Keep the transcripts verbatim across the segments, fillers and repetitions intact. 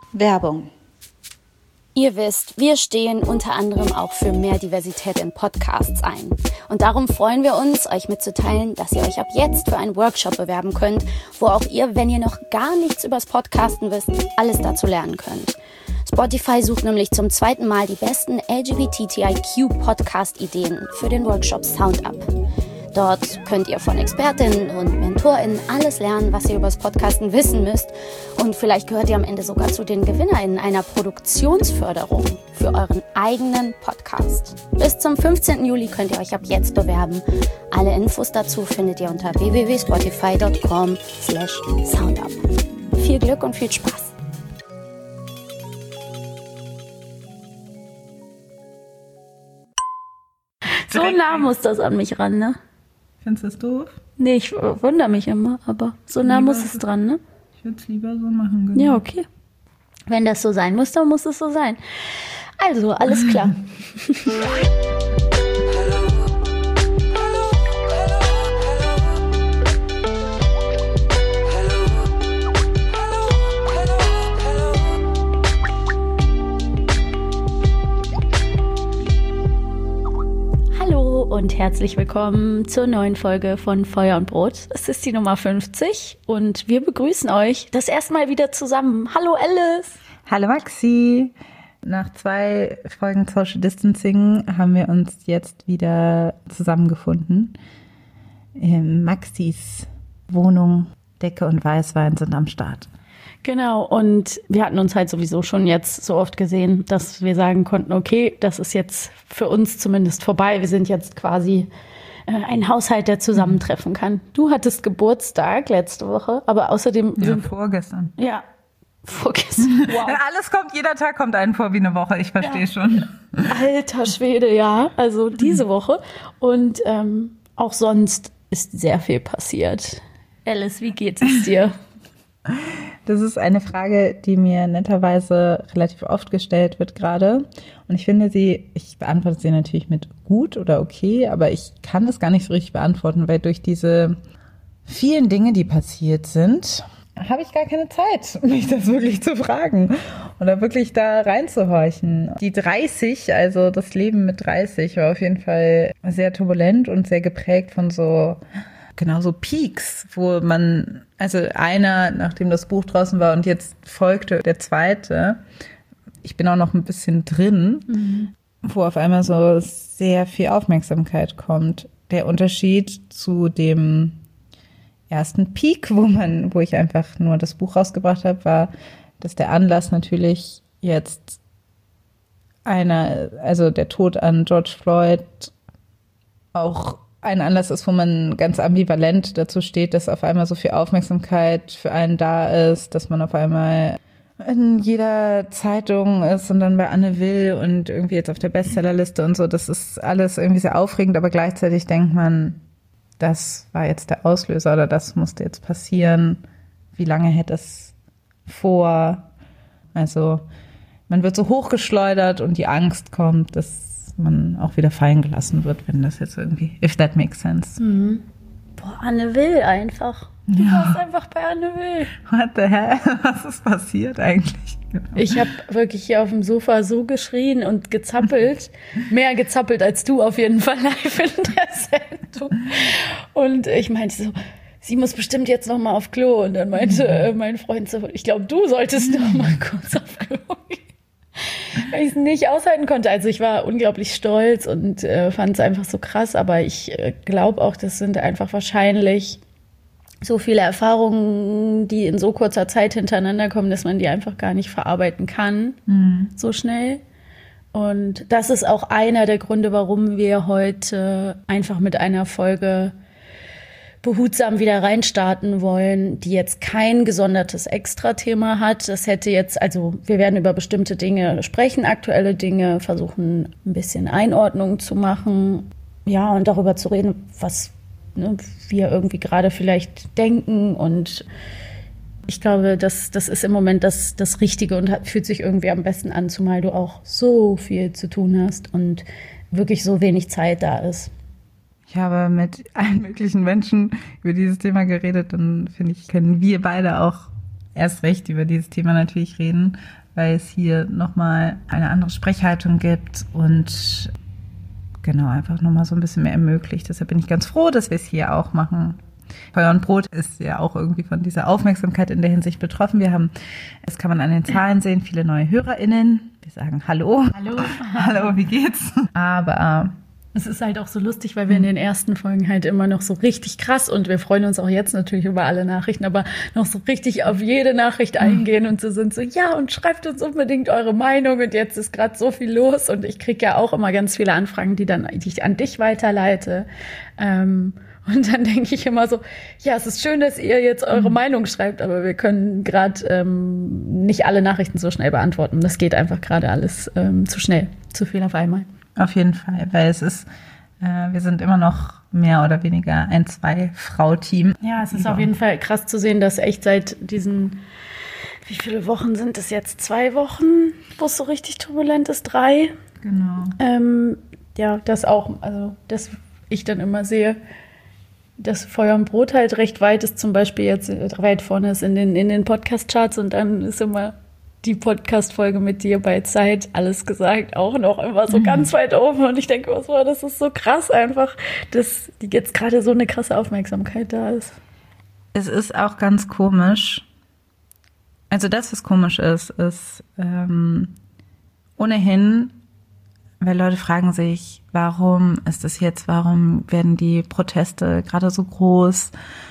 Werbung. Ihr wisst, wir stehen unter anderem auch für mehr Diversität in Podcasts ein. Und darum freuen wir uns, euch mitzuteilen, dass ihr euch ab jetzt für einen Workshop bewerben könnt, wo auch ihr, wenn ihr noch gar nichts übers Podcasten wisst, alles dazu lernen könnt. Spotify sucht nämlich zum zweiten Mal die besten L G B T I Q-Podcast-Ideen für den Workshop Sound Up. Dort könnt ihr von Expertinnen und MentorInnen alles lernen, was ihr über das Podcasten wissen müsst. Und vielleicht gehört ihr am Ende sogar zu den GewinnerInnen einer Produktionsförderung für euren eigenen Podcast. Bis zum fünfzehnten Juli könnt ihr euch ab jetzt bewerben. Alle Infos dazu findet ihr unter w w w punkt spotify punkt com slash soundup. Viel Glück und viel Spaß! So nah muss das an mich ran, ne? Findest du das doof? Nee, ich wundere mich immer, aber so nah lieber muss es dran, ne? Ich würde es lieber so machen, genau. Ja, okay. Wenn das so sein muss, dann muss es so sein. Also, alles klar. Und herzlich willkommen zur neuen Folge von Feuer und Brot. Es ist die Nummer fünfzig und wir begrüßen euch das erste Mal wieder zusammen. Hallo Alice! Hallo Maxi! Nach zwei Folgen Social Distancing haben wir uns jetzt wieder zusammengefunden. In Maxis Wohnung, Decke und Weißwein sind am Start. Genau, und wir hatten uns halt sowieso schon jetzt so oft gesehen, dass wir sagen konnten, okay, das ist jetzt für uns zumindest vorbei. Wir sind jetzt quasi äh, ein Haushalt, der zusammentreffen kann. Du hattest Geburtstag letzte Woche, aber außerdem... Ja, sind, vorgestern. Ja, vorgestern. Wow. Alles kommt, jeder Tag kommt einen vor wie eine Woche, ich verstehe ja. schon. Alter Schwede, ja, also diese Woche. Und ähm, auch sonst ist sehr viel passiert. Alice, wie geht es dir? Das ist eine Frage, die mir netterweise relativ oft gestellt wird gerade. Und ich finde sie, ich beantworte sie natürlich mit gut oder okay, aber ich kann das gar nicht so richtig beantworten, weil durch diese vielen Dinge, die passiert sind, habe ich gar keine Zeit, mich das wirklich zu fragen oder wirklich da reinzuhorchen. Die dreißig, also das Leben mit dreißig, war auf jeden Fall sehr turbulent und sehr geprägt von so... Genau, so Peaks, wo man, also einer, nachdem das Buch draußen war und jetzt folgte der zweite, ich bin auch noch ein bisschen drin, mhm. wo auf einmal so sehr viel Aufmerksamkeit kommt. Der Unterschied zu dem ersten Peak, wo man, wo ich einfach nur das Buch rausgebracht habe, war, dass der Anlass natürlich jetzt einer, also der Tod an George Floyd auch ein Anlass ist, wo man ganz ambivalent dazu steht, dass auf einmal so viel Aufmerksamkeit für einen da ist, dass man auf einmal in jeder Zeitung ist und dann bei Anne Will und irgendwie jetzt auf der Bestsellerliste und so. Das ist alles irgendwie sehr aufregend, aber gleichzeitig denkt man, das war jetzt der Auslöser oder das musste jetzt passieren. Wie lange hätte es vor? Also man wird so hochgeschleudert und die Angst kommt, dass man auch wieder fallen gelassen wird, wenn das jetzt irgendwie, if that makes sense. Mhm. Boah, Anne Will einfach. Du ja. warst einfach bei Anne Will. What the hell? Was ist passiert eigentlich? Genau. Ich habe wirklich hier auf dem Sofa so geschrien und gezappelt. Mehr gezappelt als du auf jeden Fall live in der Sendung. Und ich meinte so, sie muss bestimmt jetzt noch mal auf Klo. Und dann meinte äh, mein Freund so, ich glaube, du solltest noch mal kurz auf Klo gehen. Weil ich es nicht aushalten konnte. Also ich war unglaublich stolz und äh, fand es einfach so krass. Aber ich äh, glaube auch, das sind einfach wahrscheinlich so viele Erfahrungen, die in so kurzer Zeit hintereinander kommen, dass man die einfach gar nicht verarbeiten kann, mhm. so schnell. Und das ist auch einer der Gründe, warum wir heute einfach mit einer Folge behutsam wieder reinstarten wollen, die jetzt kein gesondertes Extra-Thema hat. Das hätte jetzt, also wir werden über bestimmte Dinge sprechen, aktuelle Dinge, versuchen ein bisschen Einordnung zu machen, ja, und darüber zu reden, was ne, wir irgendwie gerade vielleicht denken. Und ich glaube, das, das ist im Moment das, das Richtige und hat, fühlt sich irgendwie am besten an, zumal du auch so viel zu tun hast und wirklich so wenig Zeit da ist. Ich habe mit allen möglichen Menschen über dieses Thema geredet, dann finde ich, können wir beide auch erst recht über dieses Thema natürlich reden, weil es hier nochmal eine andere Sprechhaltung gibt und genau, einfach nochmal so ein bisschen mehr ermöglicht. Deshalb bin ich ganz froh, dass wir es hier auch machen. Feuer und Brot ist ja auch irgendwie von dieser Aufmerksamkeit in der Hinsicht betroffen. Wir haben, das kann man an den Zahlen sehen, viele neue HörerInnen. Wir sagen Hallo. Hallo. Hallo, wie geht's? Aber es ist halt auch so lustig, weil wir in den ersten Folgen halt immer noch so richtig krass und wir freuen uns auch jetzt natürlich über alle Nachrichten, aber noch so richtig auf jede Nachricht eingehen und so sind so, ja, und schreibt uns unbedingt eure Meinung und jetzt ist gerade so viel los und ich kriege ja auch immer ganz viele Anfragen, die dann die ich an dich weiterleite. Ähm, und dann denke ich immer so, ja, es ist schön, dass ihr jetzt eure mhm. Meinung schreibt, aber wir können gerade ähm, nicht alle Nachrichten so schnell beantworten. Das geht einfach gerade alles ähm, zu schnell, zu viel auf einmal. Auf jeden Fall, weil es ist, äh, wir sind immer noch mehr oder weniger ein Zwei-Frau-Team. Ja, es ist auf jeden Fall krass zu sehen, dass echt seit diesen, wie viele Wochen sind es jetzt? Zwei Wochen, wo es so richtig turbulent ist? Drei? Genau. Ähm, ja, das auch, also, dass ich dann immer sehe, dass Feuer und Brot halt recht weit ist, zum Beispiel jetzt weit vorne ist in den, in den Podcast-Charts und dann ist immer die Podcast-Folge mit dir bei Zeit, alles gesagt, auch noch immer so mhm. ganz weit oben. Und ich denke, was war, das ist so krass einfach, dass jetzt gerade so eine krasse Aufmerksamkeit da ist. Es ist auch ganz komisch. Also das, was komisch ist, ist ähm, ohnehin, weil Leute fragen sich, warum ist das jetzt, warum werden die Proteste gerade so groß?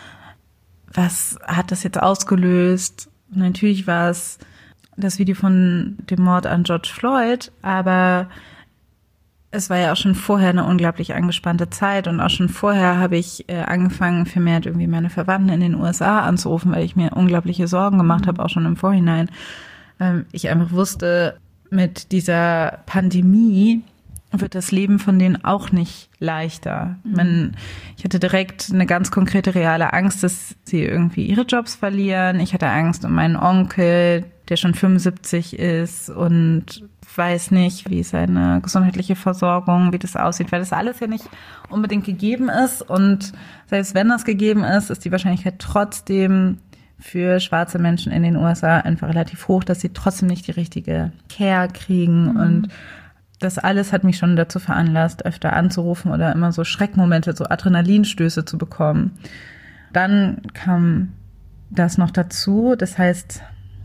Was hat das jetzt ausgelöst? Und natürlich war es das Video von dem Mord an George Floyd, aber es war ja auch schon vorher eine unglaublich angespannte Zeit und auch schon vorher habe ich äh, angefangen, vermehrt irgendwie meine Verwandten in den U S A anzurufen, weil ich mir unglaubliche Sorgen gemacht habe, auch schon im Vorhinein. Ähm, ich einfach wusste, mit dieser Pandemie wird das Leben von denen auch nicht leichter. Mhm. Man, ich hatte direkt eine ganz konkrete, reale Angst, dass sie irgendwie ihre Jobs verlieren. Ich hatte Angst um meinen Onkel, der schon fünfundsiebzig ist und weiß nicht, wie seine gesundheitliche Versorgung, wie das aussieht, weil das alles ja nicht unbedingt gegeben ist. Und selbst wenn das gegeben ist, ist die Wahrscheinlichkeit trotzdem für schwarze Menschen in den U S A einfach relativ hoch, dass sie trotzdem nicht die richtige Care kriegen. Mhm. Und das alles hat mich schon dazu veranlasst, öfter anzurufen oder immer so Schreckmomente, so Adrenalinstöße zu bekommen. Dann kam das noch dazu. Das heißt,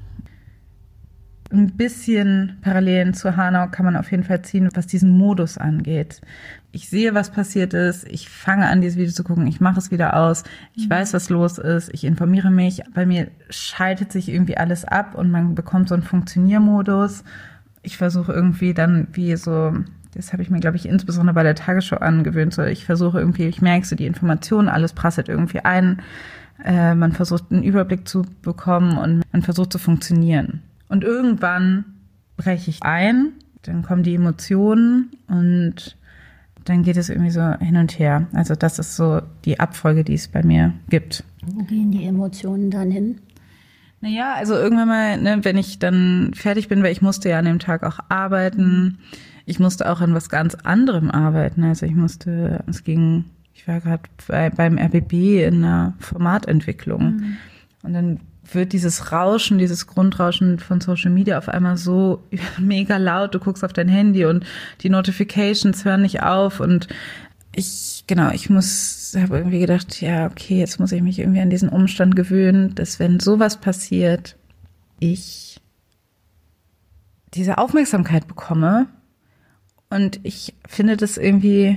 ein bisschen Parallelen zu Hanau kann man auf jeden Fall ziehen, was diesen Modus angeht. Ich sehe, was passiert ist. Ich fange an, dieses Video zu gucken. Ich mache es wieder aus. Ich mhm. weiß, was los ist. Ich informiere mich. Bei mir schaltet sich irgendwie alles ab und man bekommt so einen Funktioniermodus. Ich versuche irgendwie dann wie so, das habe ich mir, glaube ich, insbesondere bei der Tagesschau angewöhnt, so ich versuche irgendwie, ich merke so die Informationen, alles prasselt irgendwie ein. Äh, man versucht einen Überblick zu bekommen und man versucht zu funktionieren. Und irgendwann breche ich ein, dann kommen die Emotionen und dann geht es irgendwie so hin und her. Also das ist so die Abfolge, die es bei mir gibt. Wo gehen die Emotionen dann hin? Naja, also irgendwann mal, ne, wenn ich dann fertig bin, weil ich musste ja an dem Tag auch arbeiten. Ich musste auch an was ganz anderem arbeiten. Also ich musste, es ging, ich war gerade bei, beim R B B in einer Formatentwicklung. Mhm. Und dann wird dieses Rauschen, dieses Grundrauschen von Social Media auf einmal so mega laut. Du guckst auf dein Handy und die Notifications hören nicht auf. Und ich, genau, ich muss, habe irgendwie gedacht, ja, okay, jetzt muss ich mich irgendwie an diesen Umstand gewöhnen, dass wenn sowas passiert, ich diese Aufmerksamkeit bekomme. Und ich finde das irgendwie,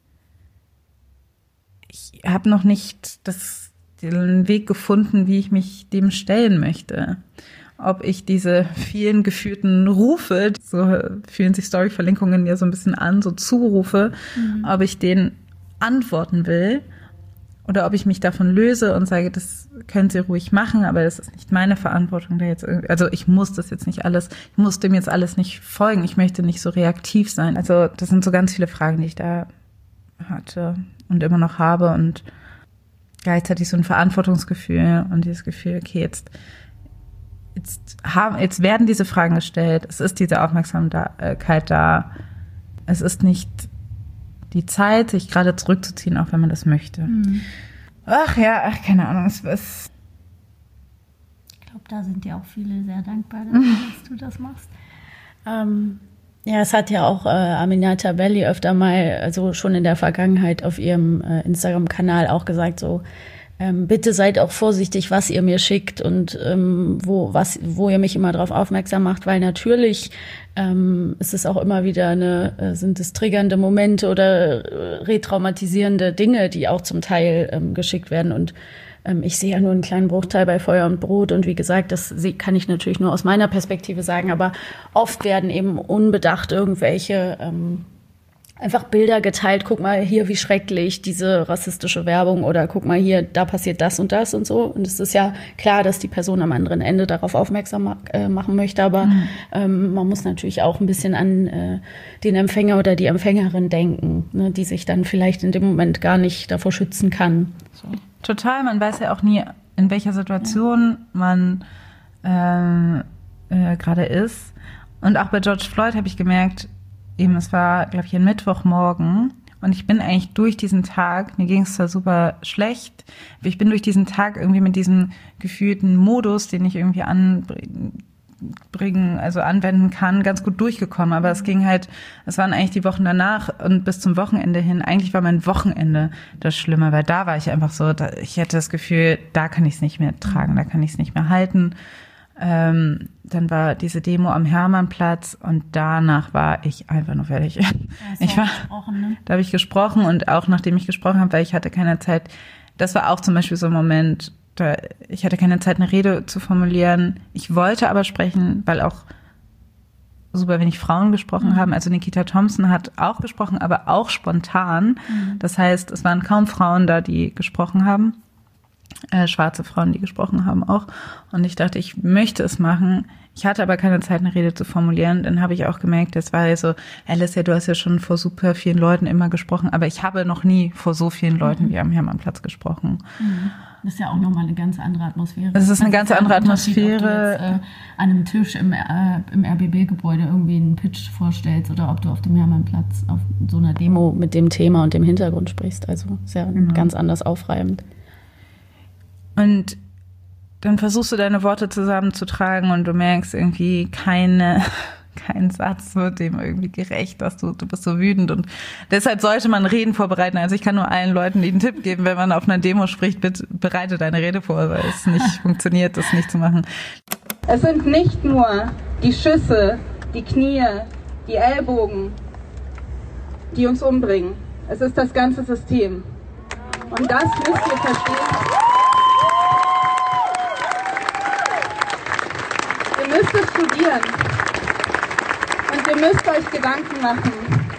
ich habe noch nicht das den Weg gefunden, wie ich mich dem stellen möchte. Ob ich diese vielen geführten Rufe, so fühlen sich Story-Verlinkungen ja so ein bisschen an, so Zurufe, mhm. ob ich denen antworten will oder ob ich mich davon löse und sage, das können Sie ruhig machen, aber das ist nicht meine Verantwortung, da jetzt irgendwie, also ich muss das jetzt nicht alles, ich muss dem jetzt alles nicht folgen, ich möchte nicht so reaktiv sein. Also das sind so ganz viele Fragen, die ich da hatte und immer noch habe und gleichzeitig so ein Verantwortungsgefühl und dieses Gefühl, okay, jetzt, jetzt, haben, jetzt werden diese Fragen gestellt, es ist diese Aufmerksamkeit da, es ist nicht die Zeit, sich gerade zurückzuziehen, auch wenn man das möchte. Mhm. Ach ja, ach, keine Ahnung, es ist... Ich glaube, da sind ja auch viele sehr dankbar, dass du das machst. Ähm, ja, es hat ja auch äh, Aminata Belli öfter mal, also schon in der Vergangenheit auf ihrem äh, Instagram-Kanal auch gesagt, so, ähm, bitte seid auch vorsichtig, was ihr mir schickt und ähm, wo, was, wo ihr mich immer darauf aufmerksam macht, weil natürlich ähm, ist es auch immer wieder eine, äh, sind es triggernde Momente oder äh, retraumatisierende Dinge, die auch zum Teil ähm, geschickt werden. Und ähm, ich sehe ja nur einen kleinen Bruchteil bei Feuer und Brot. Und wie gesagt, das kann ich natürlich nur aus meiner Perspektive sagen, aber oft werden eben unbedacht irgendwelche ähm, einfach Bilder geteilt, guck mal hier, wie schrecklich diese rassistische Werbung oder guck mal hier, da passiert das und das und so. Und es ist ja klar, dass die Person am anderen Ende darauf aufmerksam ma- äh, machen möchte, aber mhm. ähm, man muss natürlich auch ein bisschen an äh, den Empfänger oder die Empfängerin denken, ne, die sich dann vielleicht in dem Moment gar nicht davor schützen kann. So. Total, man weiß ja auch nie, in welcher Situation ja. man ähm, äh, gerade ist. Und auch bei George Floyd habe ich gemerkt, eben, es war, glaube ich, ein Mittwochmorgen und ich bin eigentlich durch diesen Tag, mir ging es zwar super schlecht, aber ich bin durch diesen Tag irgendwie mit diesem gefühlten Modus, den ich irgendwie anbringen, also anwenden kann, ganz gut durchgekommen. Aber es ging halt, es waren eigentlich die Wochen danach und bis zum Wochenende hin, eigentlich war mein Wochenende das Schlimme, weil da war ich einfach so, da, ich hatte das Gefühl, da kann ich es nicht mehr tragen, da kann ich es nicht mehr halten. Ähm, dann war diese Demo am Hermannplatz und danach war ich einfach nur fertig. Ja, ich war, ne? Da habe ich gesprochen und auch nachdem ich gesprochen habe, weil ich hatte keine Zeit, das war auch zum Beispiel so ein Moment, da, ich hatte keine Zeit, eine Rede zu formulieren. Ich wollte aber sprechen, weil auch super wenig Frauen gesprochen mhm. haben. Also Nikita Thompson hat auch gesprochen, aber auch spontan. Mhm. Das heißt, es waren kaum Frauen da, die gesprochen haben. Äh, schwarze Frauen, die gesprochen haben auch. Und ich dachte, ich möchte es machen. Ich hatte aber keine Zeit, eine Rede zu formulieren. Dann habe ich auch gemerkt, das war ja so, Alicia, du hast ja schon vor super vielen Leuten immer gesprochen, aber ich habe noch nie vor so vielen Leuten mhm. wie am Hermannplatz gesprochen. Mhm. Das ist ja auch nochmal eine ganz andere Atmosphäre. Es ist eine ganz andere Atmosphäre. Ob du jetzt, äh, an einem Tisch im, äh, im R B B-Gebäude irgendwie einen Pitch vorstellst oder ob du auf dem Hermannplatz auf so einer Demo mit dem Thema und dem Hintergrund sprichst. Also ist ja mhm. ganz anders aufreibend. Und dann versuchst du deine Worte zusammenzutragen und du merkst irgendwie keine, kein Satz wird dem irgendwie gerecht, dass du, du bist so wütend und deshalb sollte man Reden vorbereiten. Also ich kann nur allen Leuten den Tipp geben, wenn man auf einer Demo spricht, bitte bereite deine Rede vor, weil es nicht funktioniert, das nicht zu machen. Es sind nicht nur die Schüsse, die Knie, die Ellbogen, die uns umbringen. Es ist das ganze System. Und das müsst ihr verstehen. Ihr müsst es studieren und ihr müsst euch Gedanken machen,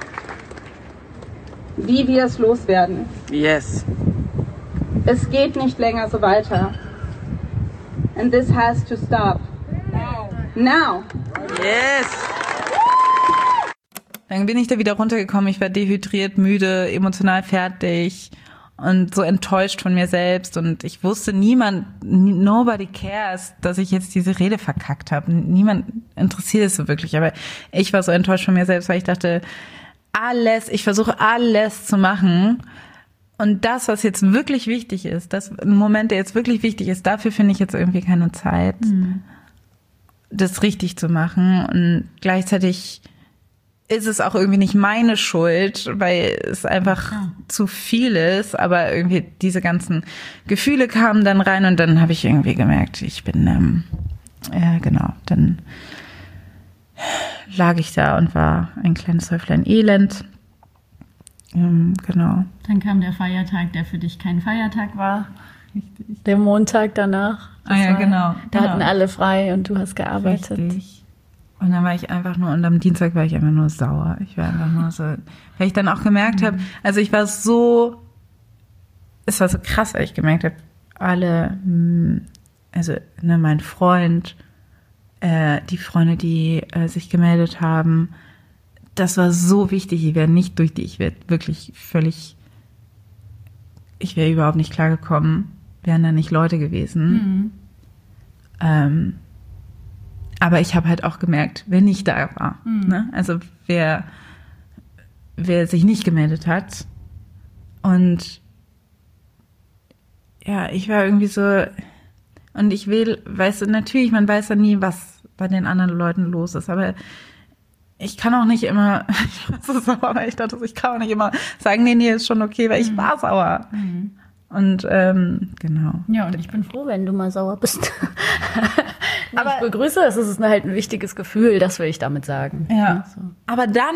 wie wir es loswerden. Yes. Es geht nicht länger so weiter. And this has to stop. Now. Now. Yes. Dann bin ich da wieder runtergekommen. Ich war dehydriert, müde, emotional fertig und so enttäuscht von mir selbst und ich wusste, niemand, nobody cares, dass ich jetzt diese Rede verkackt habe. Niemand interessiert es so wirklich, aber ich war so enttäuscht von mir selbst, weil ich dachte, alles, ich versuche alles zu machen und das, was jetzt wirklich wichtig ist, das ein Moment, der jetzt wirklich wichtig ist, dafür finde ich jetzt irgendwie keine Zeit, mhm. das richtig zu machen und gleichzeitig ist es auch irgendwie nicht meine Schuld, weil es einfach ja. zu viel ist, aber irgendwie diese ganzen Gefühle kamen dann rein und dann habe ich irgendwie gemerkt, ich bin, ähm, ja genau, dann lag ich da und war ein kleines Häuflein Elend, ähm, genau. Dann kam der Feiertag, der für dich kein Feiertag war, richtig. Der Montag danach. Ah ja, war, genau. Da genau. hatten alle frei und du hast gearbeitet. Richtig. Und dann war ich einfach nur, und am Dienstag war ich einfach nur sauer. Ich war einfach nur so, weil ich dann auch gemerkt mhm. habe, also ich war so, es war so krass, weil ich gemerkt habe, alle, also ne, mein Freund, äh, die Freunde, die äh, sich gemeldet haben, das war so wichtig, ich wäre nicht durch die, ich wäre wirklich völlig, ich wäre überhaupt nicht klargekommen, wären da nicht Leute gewesen. Mhm. Ähm, Aber ich habe halt auch gemerkt, wer nicht da war. Mhm. Ne? Also wer, wer sich nicht gemeldet hat. Und ja, ich war irgendwie so, Und ich will, weißt du, natürlich, man weiß ja nie, was bei den anderen Leuten los ist, aber ich kann auch nicht immer, ich war so sauer, weil ich dachte, ich kann auch nicht immer sagen, nee, nee, ist schon okay, weil ich war sauer. Mhm. Und ähm, genau. Ja, und ich bin froh, wenn du mal sauer bist. Aber ich begrüße es, es ist halt ein wichtiges Gefühl, das will ich damit sagen. Ja, so. Aber dann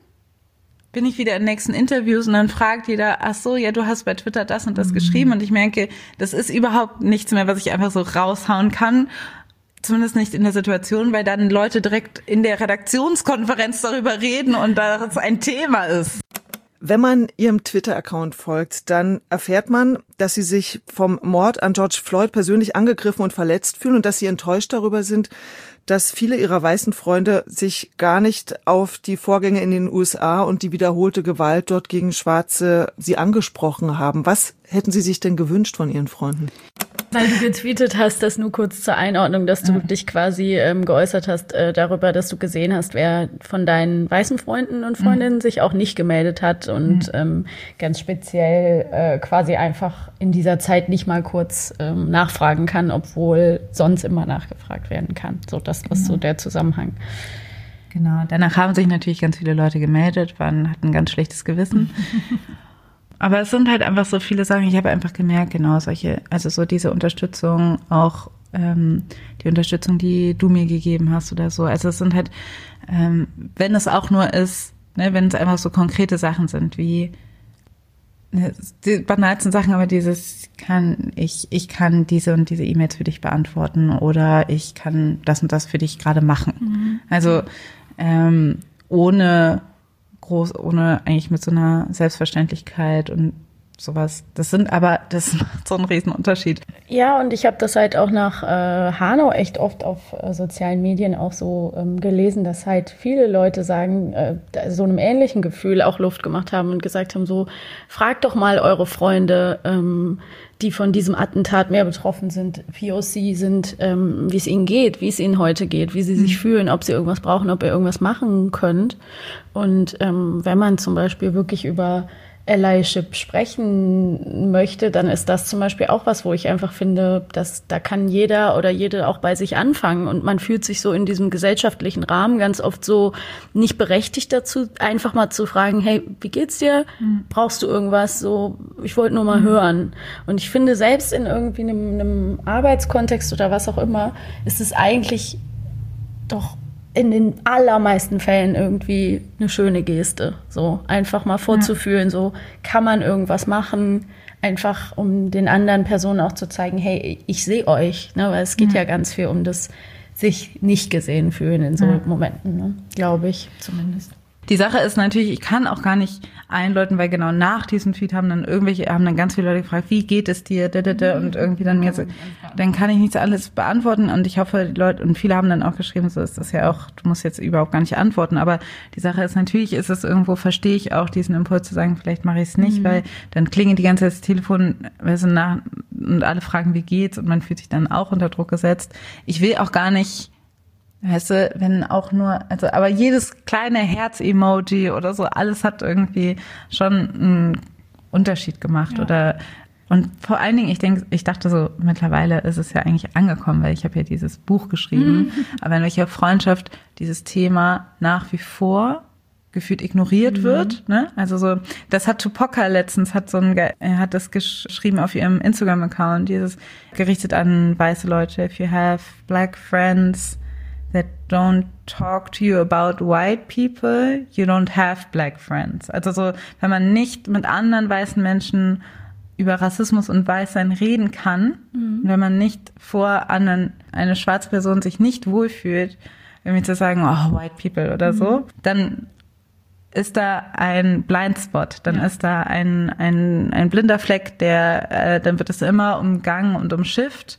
bin ich wieder in nächsten Interviews und dann fragt jeder, ach so, ja, du hast bei Twitter das und das mhm. geschrieben und ich merke, das ist überhaupt nichts mehr, was ich einfach so raushauen kann. Zumindest nicht in der Situation, weil dann Leute direkt in der Redaktionskonferenz darüber reden und das ein Thema ist. Wenn man ihrem Twitter-Account folgt, dann erfährt man, dass sie sich vom Mord an George Floyd persönlich angegriffen und verletzt fühlen und dass sie enttäuscht darüber sind, dass viele ihrer weißen Freunde sich gar nicht auf die Vorgänge in den U S A und die wiederholte Gewalt dort gegen Schwarze sie angesprochen haben. Was hätten Sie sich denn gewünscht von Ihren Freunden? Weil du getweetet hast, das nur kurz zur Einordnung, dass du ja. dich quasi ähm, geäußert hast äh, darüber, dass du gesehen hast, wer von deinen weißen Freunden und Freundinnen mhm. sich auch nicht gemeldet hat und mhm. ähm, ganz speziell äh, quasi einfach in dieser Zeit nicht mal kurz ähm, nachfragen kann, obwohl sonst immer nachgefragt werden kann. So, das was genau. so der Zusammenhang. Genau, danach haben sich natürlich ganz viele Leute gemeldet, waren, hatten ein ganz schlechtes Gewissen. Aber es sind halt einfach so viele Sachen, ich habe einfach gemerkt, genau solche, also so diese Unterstützung, auch ähm, die Unterstützung, die du mir gegeben hast oder so. Also es sind halt, ähm, wenn es auch nur ist, ne, wenn es einfach so konkrete Sachen sind, wie ne, die banalsten Sachen, aber dieses kann, ich, ich kann diese und diese E-Mails für dich beantworten oder ich kann das und das für dich gerade machen. Mhm. Also ähm, ohne groß, ohne eigentlich mit so einer Selbstverständlichkeit und sowas. Das sind aber, das macht so einen riesen Unterschied. Ja, und ich habe das halt auch nach äh, Hanau echt oft auf äh, sozialen Medien auch so ähm, gelesen, dass halt viele Leute sagen, äh, so einem ähnlichen Gefühl auch Luft gemacht haben und gesagt haben, so, fragt doch mal eure Freunde, ähm, die von diesem Attentat mehr betroffen sind, P O C sind, ähm, wie es ihnen geht, wie es ihnen heute geht, wie sie sich mhm. fühlen, ob sie irgendwas brauchen, ob ihr irgendwas machen könnt. Und ähm, wenn man zum Beispiel wirklich über Allyship sprechen möchte, dann ist das zum Beispiel auch was, wo ich einfach finde, dass da kann jeder oder jede auch bei sich anfangen und man fühlt sich so in diesem gesellschaftlichen Rahmen ganz oft so nicht berechtigt dazu, einfach mal zu fragen, hey, wie geht's dir? Mhm. Brauchst du irgendwas? So, ich wollte nur mal mhm. hören. Und ich finde, selbst in irgendwie einem, einem Arbeitskontext oder was auch immer, ist es eigentlich doch in den allermeisten Fällen irgendwie eine schöne Geste, so einfach mal vorzufühlen, ja. so kann man irgendwas machen, einfach um den anderen Personen auch zu zeigen, hey, ich sehe euch, ne, weil es geht ja. ja ganz viel um das sich nicht gesehen fühlen in so ja. Momenten, ne, glaube ich zumindest. Die Sache ist natürlich, ich kann auch gar nicht einläuten, weil genau nach diesem Tweet haben dann irgendwelche, haben dann ganz viele Leute gefragt, wie geht es dir, und irgendwie dann mir so, dann kann ich nicht so alles beantworten und ich hoffe, die Leute, und viele haben dann auch geschrieben, so ist das ja auch, du musst jetzt überhaupt gar nicht antworten, aber die Sache ist natürlich, ist es irgendwo, verstehe ich auch diesen Impuls zu sagen, vielleicht mache ich es nicht, mhm. weil dann klingelt die ganze Zeit das Telefon, wir sind nach, und alle fragen, wie geht's, und man fühlt sich dann auch unter Druck gesetzt. Ich will auch gar nicht, weißt du, wenn auch nur, also, aber jedes kleine Herz-Emoji oder so, alles hat irgendwie schon einen Unterschied gemacht, ja. oder, und vor allen Dingen, ich denke, ich dachte so, mittlerweile ist es ja eigentlich angekommen, weil ich habe ja dieses Buch geschrieben, mhm. aber in welcher Freundschaft dieses Thema nach wie vor gefühlt ignoriert mhm. wird, ne? Also so, das hat Tupoka letztens, hat so ein, er hat das geschrieben auf ihrem Instagram-Account, dieses gerichtet an weiße Leute, if you have black friends that don't talk to you about white people, you don't have black friends. Also so, wenn man nicht mit anderen weißen Menschen über Rassismus und Weißsein reden kann, mhm. wenn man nicht vor anderen, eine schwarze Person sich nicht wohlfühlt, irgendwie zu sagen, oh, white people oder mhm. so, dann ist da ein Blindspot, dann ja. ist da ein, ein, ein blinder Fleck, der, äh, dann wird es immer umgangen und umschifft.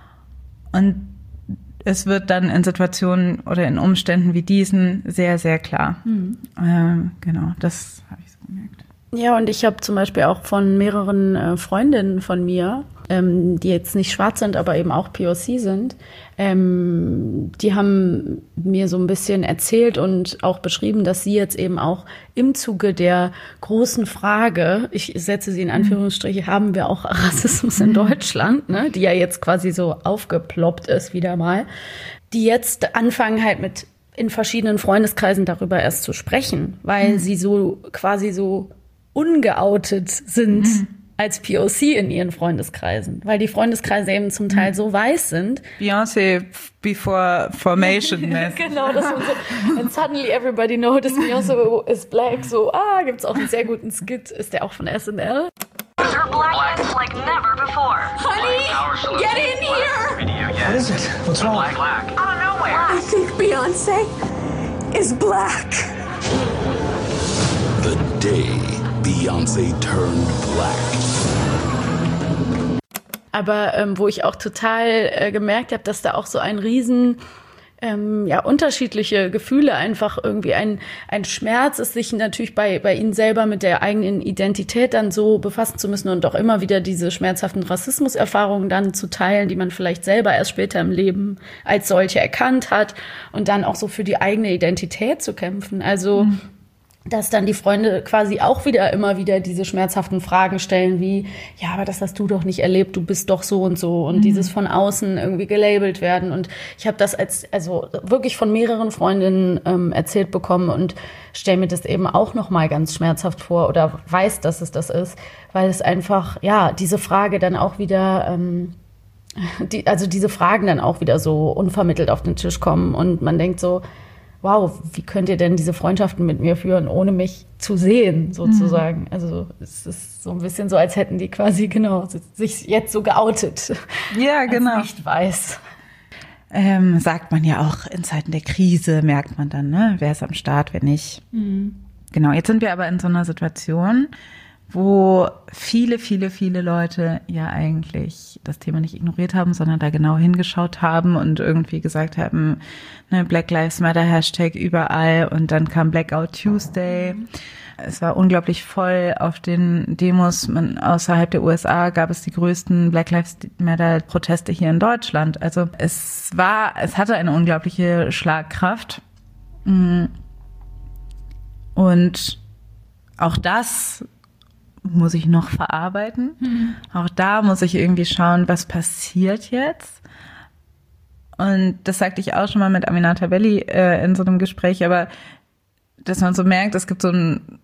Und es wird dann in Situationen oder in Umständen wie diesen sehr, sehr klar. Mhm. Ähm, genau, das habe ich so gemerkt. Ja, und ich habe zum Beispiel auch von mehreren äh, Freundinnen von mir ähm, die jetzt nicht schwarz sind, aber eben auch P O C sind, ähm, die haben mir so ein bisschen erzählt und auch beschrieben, dass sie jetzt eben auch im Zuge der großen Frage, ich setze sie in Anführungsstriche, haben wir auch Rassismus in Deutschland, ne, die ja jetzt quasi so aufgeploppt ist wieder mal, die jetzt anfangen halt mit in verschiedenen Freundeskreisen darüber erst zu sprechen, weil mhm. sie so quasi so ungeoutet sind mhm. als P O C in ihren Freundeskreisen, weil die Freundeskreise eben zum Teil so weiß sind. Beyoncé before formation. Genau, das und so. And suddenly everybody noticed Beyoncé is black. So, ah, gibt's auch einen sehr guten Skit. Ist der auch von S N L? Her blackness like never before. Honey, get in here! What is it? What's wrong? Black, black. Out of nowhere. I think Beyoncé is black. The day Beyoncé turned black. Aber ähm, wo ich auch total äh, gemerkt habe, dass da auch so ein riesen ähm, ja unterschiedliche Gefühle einfach irgendwie ein ein Schmerz ist, sich natürlich bei bei ihnen selber mit der eigenen Identität dann so befassen zu müssen und auch immer wieder diese schmerzhaften Rassismuserfahrungen dann zu teilen, die man vielleicht selber erst später im Leben als solche erkannt hat und dann auch so für die eigene Identität zu kämpfen. Also mhm. dass dann die Freunde quasi auch wieder immer wieder diese schmerzhaften Fragen stellen wie, ja, aber das hast du doch nicht erlebt, du bist doch so und so und mhm. dieses von außen irgendwie gelabelt werden und ich habe das als also wirklich von mehreren Freundinnen ähm, erzählt bekommen und stelle mir das eben auch nochmal ganz schmerzhaft vor oder weiß, dass es das ist, weil es einfach, ja, diese Frage dann auch wieder ähm, die, also diese Fragen dann auch wieder so unvermittelt auf den Tisch kommen und man denkt so, wow, wie könnt ihr denn diese Freundschaften mit mir führen, ohne mich zu sehen, sozusagen. Mhm. Also es ist so ein bisschen so, als hätten die quasi, genau, sich jetzt so geoutet. Ja, genau. Als nicht weiß. Ähm, sagt man ja auch, in Zeiten der Krise merkt man dann, ne, wer ist am Start, wer nicht. Mhm. Genau, jetzt sind wir aber in so einer Situation, wo viele, viele, viele Leute ja eigentlich das Thema nicht ignoriert haben, sondern da genau hingeschaut haben und irgendwie gesagt haben, ne, Black Lives Matter Hashtag überall und dann kam Blackout Tuesday. Es war unglaublich voll auf den Demos. Man, außerhalb der U S A gab es die größten Black Lives Matter Proteste hier in Deutschland. Also es war, es hatte eine unglaubliche Schlagkraft. Und auch das muss ich noch verarbeiten. Mhm. Auch da muss ich irgendwie schauen, was passiert jetzt. Und das sagte ich auch schon mal mit Aminata Belli äh, in so einem Gespräch, aber dass man so merkt, es gibt so einen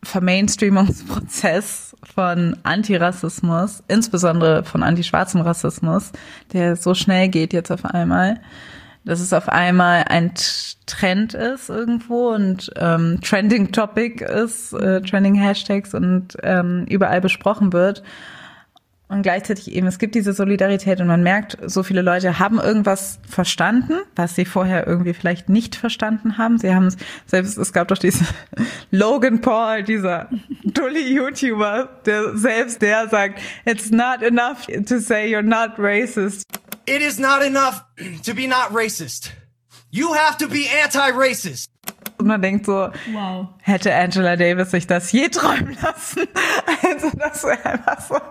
Vermainstreamungsprozess von Antirassismus, insbesondere von antischwarzem Rassismus, der so schnell geht jetzt auf einmal, dass es auf einmal ein Trend ist irgendwo und ähm, Trending Topic ist, äh, Trending Hashtags und ähm, überall besprochen wird. Und gleichzeitig eben, es gibt diese Solidarität und man merkt, so viele Leute haben irgendwas verstanden, was sie vorher irgendwie vielleicht nicht verstanden haben. Sie haben es, selbst, es gab doch diesen Logan Paul, dieser Dulli-YouTuber, der selbst der sagt, it's not enough to say you're not racist. It is not enough to be not racist. You have to be anti-racist. Und man denkt so, wow. Hätte Angela Davis sich das je träumen lassen? Also das wäre einfach so,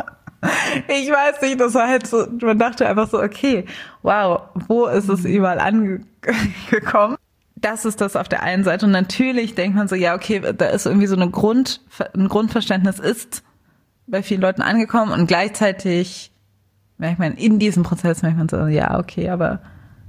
ich weiß nicht, das war halt so, man dachte einfach so, okay, wow, wo ist es überall angekommen? Das ist das auf der einen Seite. Und natürlich denkt man so, ja, okay, da ist irgendwie so eine Grund, ein Grundverständnis ist bei vielen Leuten angekommen und gleichzeitig merkt man in diesem Prozess, merkt man so, ja, okay, aber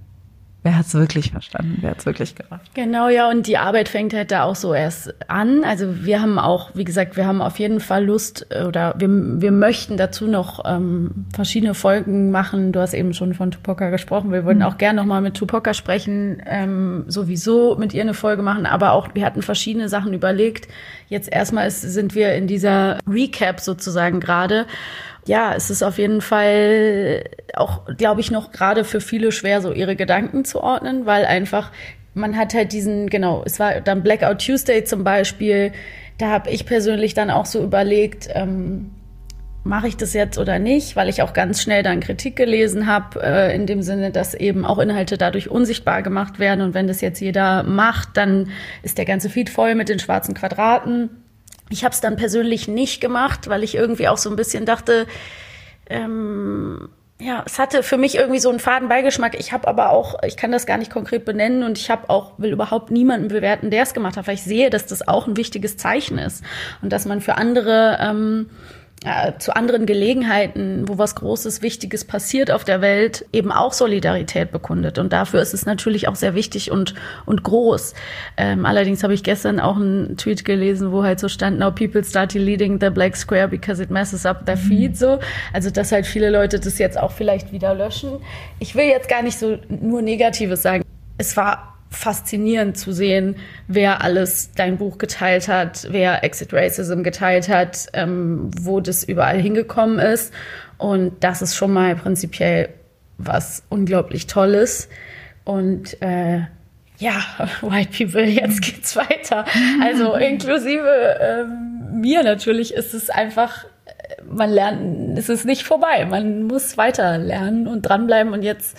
wer hat es wirklich verstanden? Wer hat es wirklich gerafft? Genau, ja, und die Arbeit fängt halt da auch so erst an. Also wir haben auch, wie gesagt, wir haben auf jeden Fall Lust oder wir, wir möchten dazu noch ähm, verschiedene Folgen machen. Du hast eben schon von Tupoka gesprochen. Wir würden mhm. auch gerne noch mal mit Tupoka sprechen, ähm, sowieso mit ihr eine Folge machen. Aber auch, wir hatten verschiedene Sachen überlegt. Jetzt erstmal ist, sind wir in dieser Recap sozusagen gerade. Ja, es ist auf jeden Fall auch, glaube ich, noch gerade für viele schwer, so ihre Gedanken zu ordnen, weil einfach, man hat halt diesen, genau, es war dann Blackout Tuesday zum Beispiel, da habe ich persönlich dann auch so überlegt, ähm, mache ich das jetzt oder nicht, weil ich auch ganz schnell dann Kritik gelesen habe, äh, in dem Sinne, dass eben auch Inhalte dadurch unsichtbar gemacht werden und wenn das jetzt jeder macht, dann ist der ganze Feed voll mit den schwarzen Quadraten. Ich habe es dann persönlich nicht gemacht, weil ich irgendwie auch so ein bisschen dachte, ähm, ja, es hatte für mich irgendwie so einen faden Beigeschmack. Ich habe aber auch, ich kann das gar nicht konkret benennen und ich habe auch, will überhaupt niemanden bewerten, der es gemacht hat, weil ich sehe, dass das auch ein wichtiges Zeichen ist und dass man für andere, ähm, ja, zu anderen Gelegenheiten, wo was Großes, Wichtiges passiert auf der Welt, eben auch Solidarität bekundet. Und dafür ist es natürlich auch sehr wichtig und und groß. Ähm, allerdings habe ich gestern auch einen Tweet gelesen, wo halt so stand, now people start deleting the black square because it messes up their feed. So. Also, dass halt viele Leute das jetzt auch vielleicht wieder löschen. Ich will jetzt gar nicht so nur Negatives sagen. Es war faszinierend zu sehen, wer alles dein Buch geteilt hat, wer Exit Racism geteilt hat, ähm, wo das überall hingekommen ist. Und das ist schon mal prinzipiell was unglaublich Tolles. Und äh, ja, White People, jetzt geht's weiter. Also inklusive ähm, mir natürlich ist es einfach, man lernt, es ist nicht vorbei. Man muss weiter lernen und dranbleiben und jetzt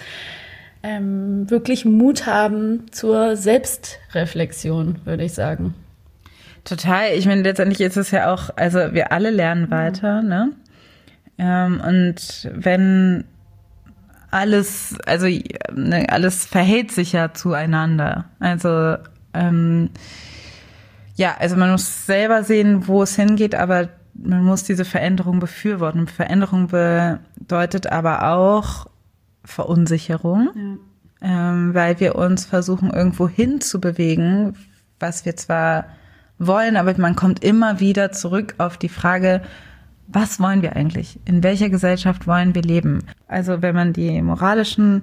Ähm, wirklich Mut haben zur Selbstreflexion, würde ich sagen. Total. Ich meine, letztendlich ist es ja auch, also wir alle lernen weiter, ne? Ähm, und wenn alles, also ne, alles verhält sich ja zueinander. Also ähm, ja, also man muss selber sehen, wo es hingeht, aber man muss diese Veränderung befürworten. Und Veränderung bedeutet aber auch Verunsicherung, ja. ähm, weil wir uns versuchen, irgendwo hinzubewegen, was wir zwar wollen, aber man kommt immer wieder zurück auf die Frage, was wollen wir eigentlich? In welcher Gesellschaft wollen wir leben? Also wenn man die moralischen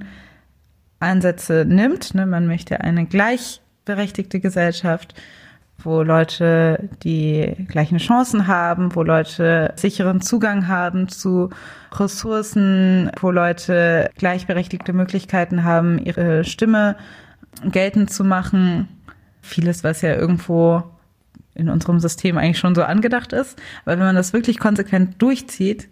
Ansätze nimmt, ne, man möchte eine gleichberechtigte Gesellschaft, wo Leute die gleichen Chancen haben, wo Leute sicheren Zugang haben zu Ressourcen, wo Leute gleichberechtigte Möglichkeiten haben, ihre Stimme geltend zu machen. Vieles, was ja irgendwo in unserem System eigentlich schon so angedacht ist. Aber wenn man das wirklich konsequent durchzieht,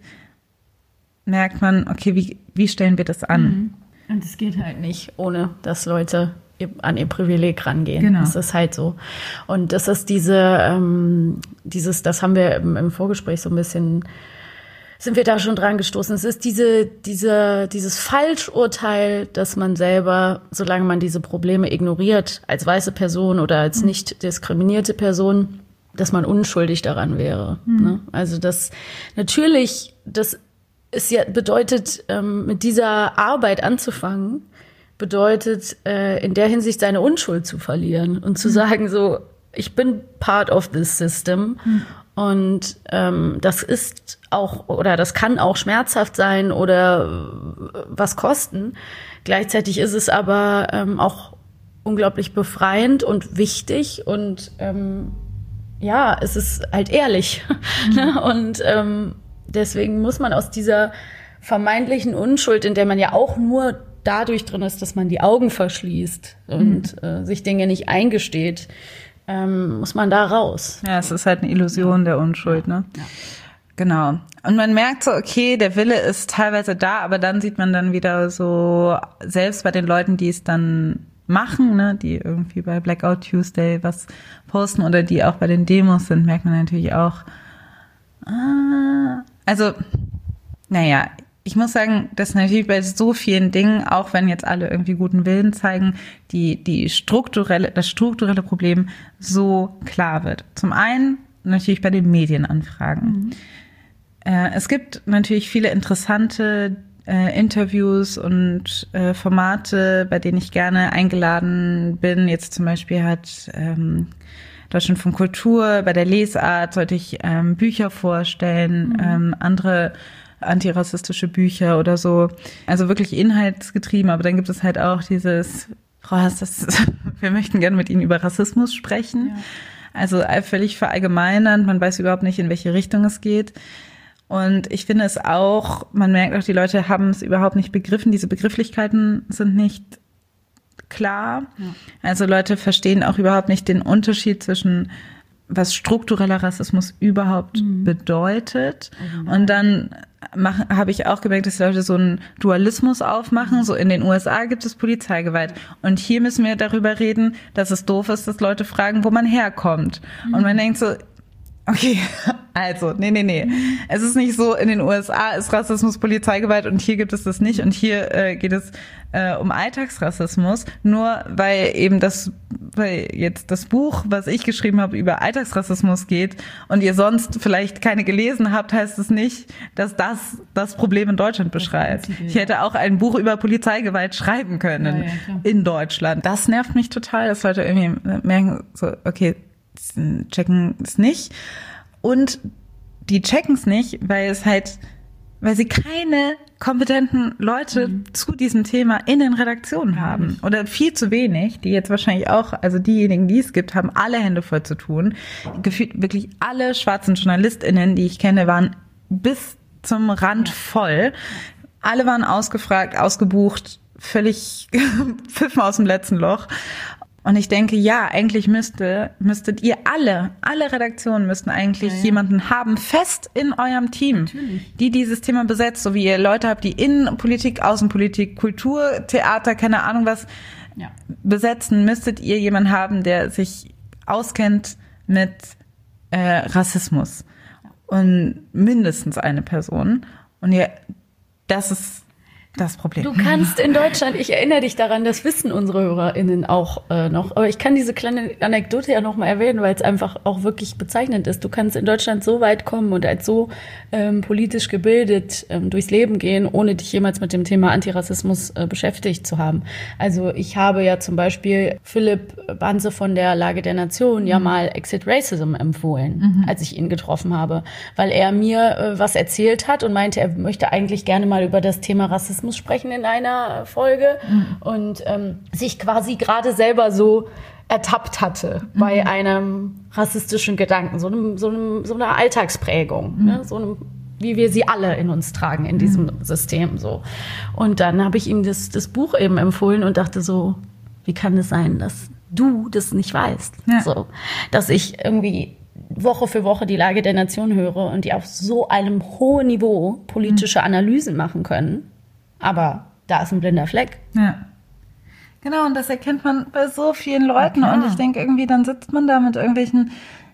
merkt man, okay, wie, wie stellen wir das an? Und es geht halt nicht, ohne dass Leute an ihr Privileg rangehen. Genau. Das ist halt so. Und das ist diese, ähm, dieses, das haben wir im, im Vorgespräch so ein bisschen, sind wir da schon dran gestoßen. Es ist diese, diese, dieses Falschurteil, dass man selber, solange man diese Probleme ignoriert, als weiße Person oder als nicht diskriminierte Person, dass man unschuldig daran wäre. Mhm. Ne? Also das, natürlich, das ist ja, bedeutet, ähm, mit dieser Arbeit anzufangen, bedeutet, äh, in der Hinsicht seine Unschuld zu verlieren und zu mhm. sagen, so, ich bin part of this system mhm. und ähm, das ist auch, oder das kann auch schmerzhaft sein oder was kosten. Gleichzeitig ist es aber ähm, auch unglaublich befreiend und wichtig und ähm, ja, es ist halt ehrlich. Mhm. Und ähm, deswegen muss man aus dieser vermeintlichen Unschuld, in der man ja auch nur dadurch drin ist, dass man die Augen verschließt und mhm. äh, sich Dinge nicht eingesteht, ähm, muss man da raus. Ja, es ist halt eine Illusion ja. der Unschuld, ne? Ja. Genau. Und man merkt so, okay, der Wille ist teilweise da, aber dann sieht man dann wieder so, selbst bei den Leuten, die es dann machen, ne, die irgendwie bei Blackout Tuesday was posten oder die auch bei den Demos sind, merkt man natürlich auch, ah, also, naja, ich muss sagen, dass natürlich bei so vielen Dingen, auch wenn jetzt alle irgendwie guten Willen zeigen, die, die strukturelle, das strukturelle Problem so klar wird. Zum einen natürlich bei den Medienanfragen. Mhm. Äh, es gibt natürlich viele interessante äh, Interviews und äh, Formate, bei denen ich gerne eingeladen bin. Jetzt zum Beispiel hat ähm, Deutschlandfunk Kultur bei der Lesart sollte ich ähm, Bücher vorstellen, mhm. ähm, andere antirassistische Bücher oder so. Also wirklich inhaltsgetrieben, aber dann gibt es halt auch dieses, Frau Haas, das, wir möchten gerne mit Ihnen über Rassismus sprechen. Ja. Also völlig verallgemeinernd, man weiß überhaupt nicht, in welche Richtung es geht. Und ich finde es auch, man merkt auch, die Leute haben es überhaupt nicht begriffen, diese Begrifflichkeiten sind nicht klar. Ja. Also Leute verstehen auch überhaupt nicht den Unterschied zwischen was struktureller Rassismus überhaupt mhm. bedeutet. Mhm. Und dann habe ich auch gemerkt, dass die Leute so einen Dualismus aufmachen. So in den U S A gibt es Polizeigewalt. Und hier müssen wir darüber reden, dass es doof ist, dass Leute fragen, wo man herkommt. Mhm. Und man denkt so, okay, Also, nee, nee, nee. Es ist nicht so, in den U S A ist Rassismus Polizeigewalt und hier gibt es das nicht und hier äh, geht es äh, um Alltagsrassismus. Nur weil eben das, weil jetzt das Buch, was ich geschrieben habe, über Alltagsrassismus geht und ihr sonst vielleicht keine gelesen habt, heißt es nicht, dass das das Problem in Deutschland beschreibt. Ich hätte auch ein Buch über Polizeigewalt schreiben können ja, ja, in Deutschland. Das nervt mich total, dass Leute irgendwie merken, so, okay, checken es nicht. Und die checken es nicht, weil es halt, weil sie keine kompetenten Leute mhm. zu diesem Thema in den Redaktionen haben. Oder viel zu wenig, die jetzt wahrscheinlich auch, also diejenigen, die es gibt, haben alle Hände voll zu tun. Gefühlt wirklich alle schwarzen JournalistInnen, die ich kenne, waren bis zum Rand voll. Alle waren ausgefragt, ausgebucht, völlig pfiffen aus dem letzten Loch. Und ich denke, ja, eigentlich müsste, müsstet ihr alle, alle Redaktionen müssten eigentlich ja, ja. jemanden haben, fest in eurem Team, Natürlich. die dieses Thema besetzt, so wie ihr Leute habt, die Innenpolitik, Außenpolitik, Kultur, Theater, keine Ahnung was, ja. besetzen, müsstet ihr jemanden haben, der sich auskennt mit äh, Rassismus. Und mindestens eine Person. Und ihr, das ist das Problem. Du kannst in Deutschland, ich erinnere dich daran, das wissen unsere HörerInnen auch äh, noch, aber ich kann diese kleine Anekdote ja noch mal erwähnen, weil es einfach auch wirklich bezeichnend ist. Du kannst in Deutschland so weit kommen und als so ähm, politisch gebildet ähm, durchs Leben gehen, ohne dich jemals mit dem Thema Antirassismus äh, beschäftigt zu haben. Also ich habe ja zum Beispiel Philipp Banse von der Lage der Nation mhm. ja mal Exit Racism empfohlen, mhm. als ich ihn getroffen habe, weil er mir äh, was erzählt hat und meinte, er möchte eigentlich gerne mal über das Thema Rassismus sprechen in einer Folge mhm. und ähm, sich quasi gerade selber so ertappt hatte mhm. bei einem rassistischen Gedanken, so einem, so einem, so einer Alltagsprägung, mhm. ne? So einem, wie wir sie alle in uns tragen in diesem mhm. System so. Und dann habe ich ihm das, das Buch eben empfohlen und dachte so, wie kann es sein, dass du das nicht weißt, ja. so, dass ich irgendwie Woche für Woche die Lage der Nation höre und die auf so einem hohen Niveau politische Analysen machen können. Aber da ist ein blinder Fleck. Ja. Genau, und das erkennt man bei so vielen Leuten. Ja, und ich denke irgendwie, dann sitzt man da mit irgendwelchen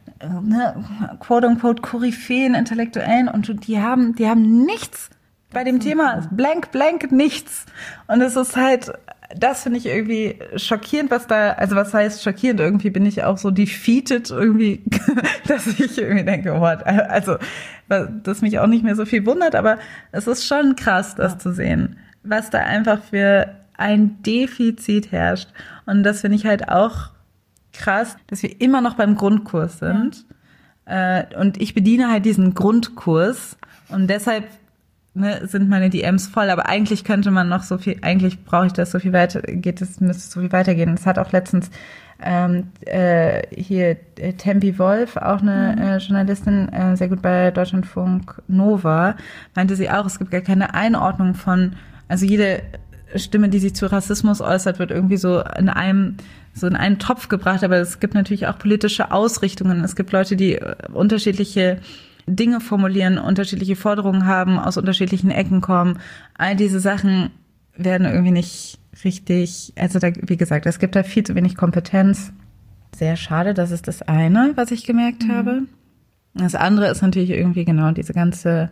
ne, quote-unquote Koryphäen, Intellektuellen und die haben, die haben nichts bei dem Thema. Blank, blank, nichts. Und es ist halt, das finde ich irgendwie schockierend, was da, also was heißt schockierend? Irgendwie bin ich auch so defeated irgendwie, dass ich irgendwie denke, what? Also, das mich auch nicht mehr so viel wundert, aber es ist schon krass, das ja. zu sehen, was da einfach für ein Defizit herrscht. Und das finde ich halt auch krass, dass wir immer noch beim Grundkurs sind. Ja. Äh, und ich bediene halt diesen Grundkurs und deshalb ne, sind meine D Ms voll, aber eigentlich könnte man noch so viel, eigentlich brauche ich das so viel weiter, geht es, müsste es so viel weitergehen. Es hat auch letztens ähm, äh, hier äh, Tempi Wolf, auch eine mhm. äh, Journalistin, äh, sehr gut bei Deutschlandfunk Nova, meinte sie auch, es gibt gar keine Einordnung von, also jede Stimme, die sich zu Rassismus äußert, wird irgendwie so in einem so in einen Topf gebracht, aber es gibt natürlich auch politische Ausrichtungen. Es gibt Leute, die äh, unterschiedliche Dinge formulieren, unterschiedliche Forderungen haben, aus unterschiedlichen Ecken kommen. All diese Sachen werden irgendwie nicht richtig, also da, wie gesagt, es gibt da viel zu wenig Kompetenz. Sehr schade, das ist das eine, was ich gemerkt mhm. habe. Das andere ist natürlich irgendwie genau diese ganze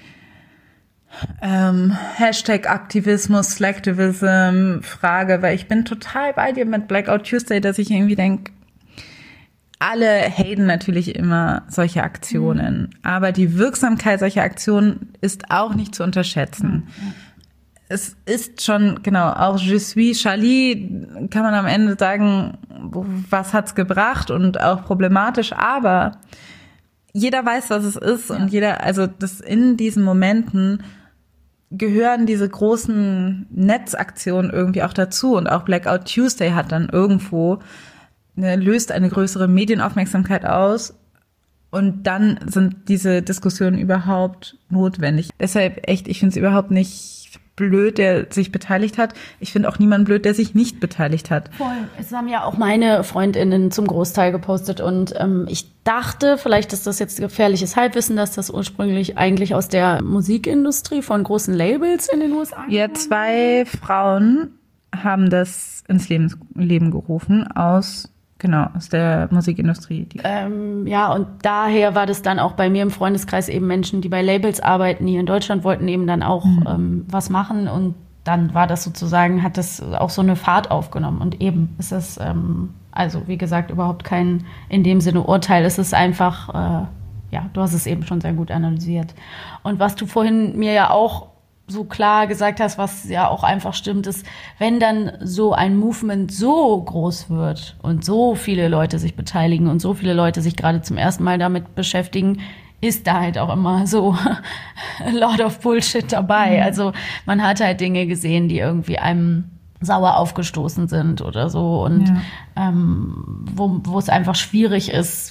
ähm, Hashtag-Aktivismus, Slacktivism, Frage, weil ich bin total bei dir mit Blackout Tuesday, dass ich irgendwie denke, alle haten natürlich immer solche Aktionen, mhm. aber die Wirksamkeit solcher Aktionen ist auch nicht zu unterschätzen. Mhm. Es ist schon, genau, auch Je suis Charlie kann man am Ende sagen, was hat's gebracht und auch problematisch, aber jeder weiß, was es ist ja. und jeder, also das in diesen Momenten gehören diese großen Netzaktionen irgendwie auch dazu und auch Blackout Tuesday hat dann irgendwo ne, löst eine größere Medienaufmerksamkeit aus und dann sind diese Diskussionen überhaupt notwendig. Deshalb echt, ich finde es überhaupt nicht blöd, der sich beteiligt hat. Ich finde auch niemand blöd, der sich nicht beteiligt hat. Voll. Es haben ja auch meine FreundInnen zum Großteil gepostet und ähm, ich dachte, vielleicht ist das jetzt gefährliches Halbwissen, dass das ursprünglich eigentlich aus der Musikindustrie von großen Labels in den U S A Ja, zwei Frauen haben das ins Leben, Leben gerufen aus Genau, aus der Musikindustrie. Die Ähm, ja, und daher war das dann auch bei mir im Freundeskreis eben Menschen, die bei Labels arbeiten, hier in Deutschland wollten eben dann auch mhm. ähm, was machen und dann war das sozusagen, hat das auch so eine Fahrt aufgenommen und eben ist es, ähm, also wie gesagt, überhaupt kein in dem Sinne Urteil, es ist einfach, äh, ja, du hast es eben schon sehr gut analysiert. Und was du vorhin mir ja auch so klar gesagt hast, was ja auch einfach stimmt, ist, wenn dann so ein Movement so groß wird und so viele Leute sich beteiligen und so viele Leute sich gerade zum ersten Mal damit beschäftigen, ist da halt auch immer so a lot of Bullshit dabei. Also man hat halt Dinge gesehen, die irgendwie einem sauer aufgestoßen sind oder so und ja. ähm, wo, wo es einfach schwierig ist.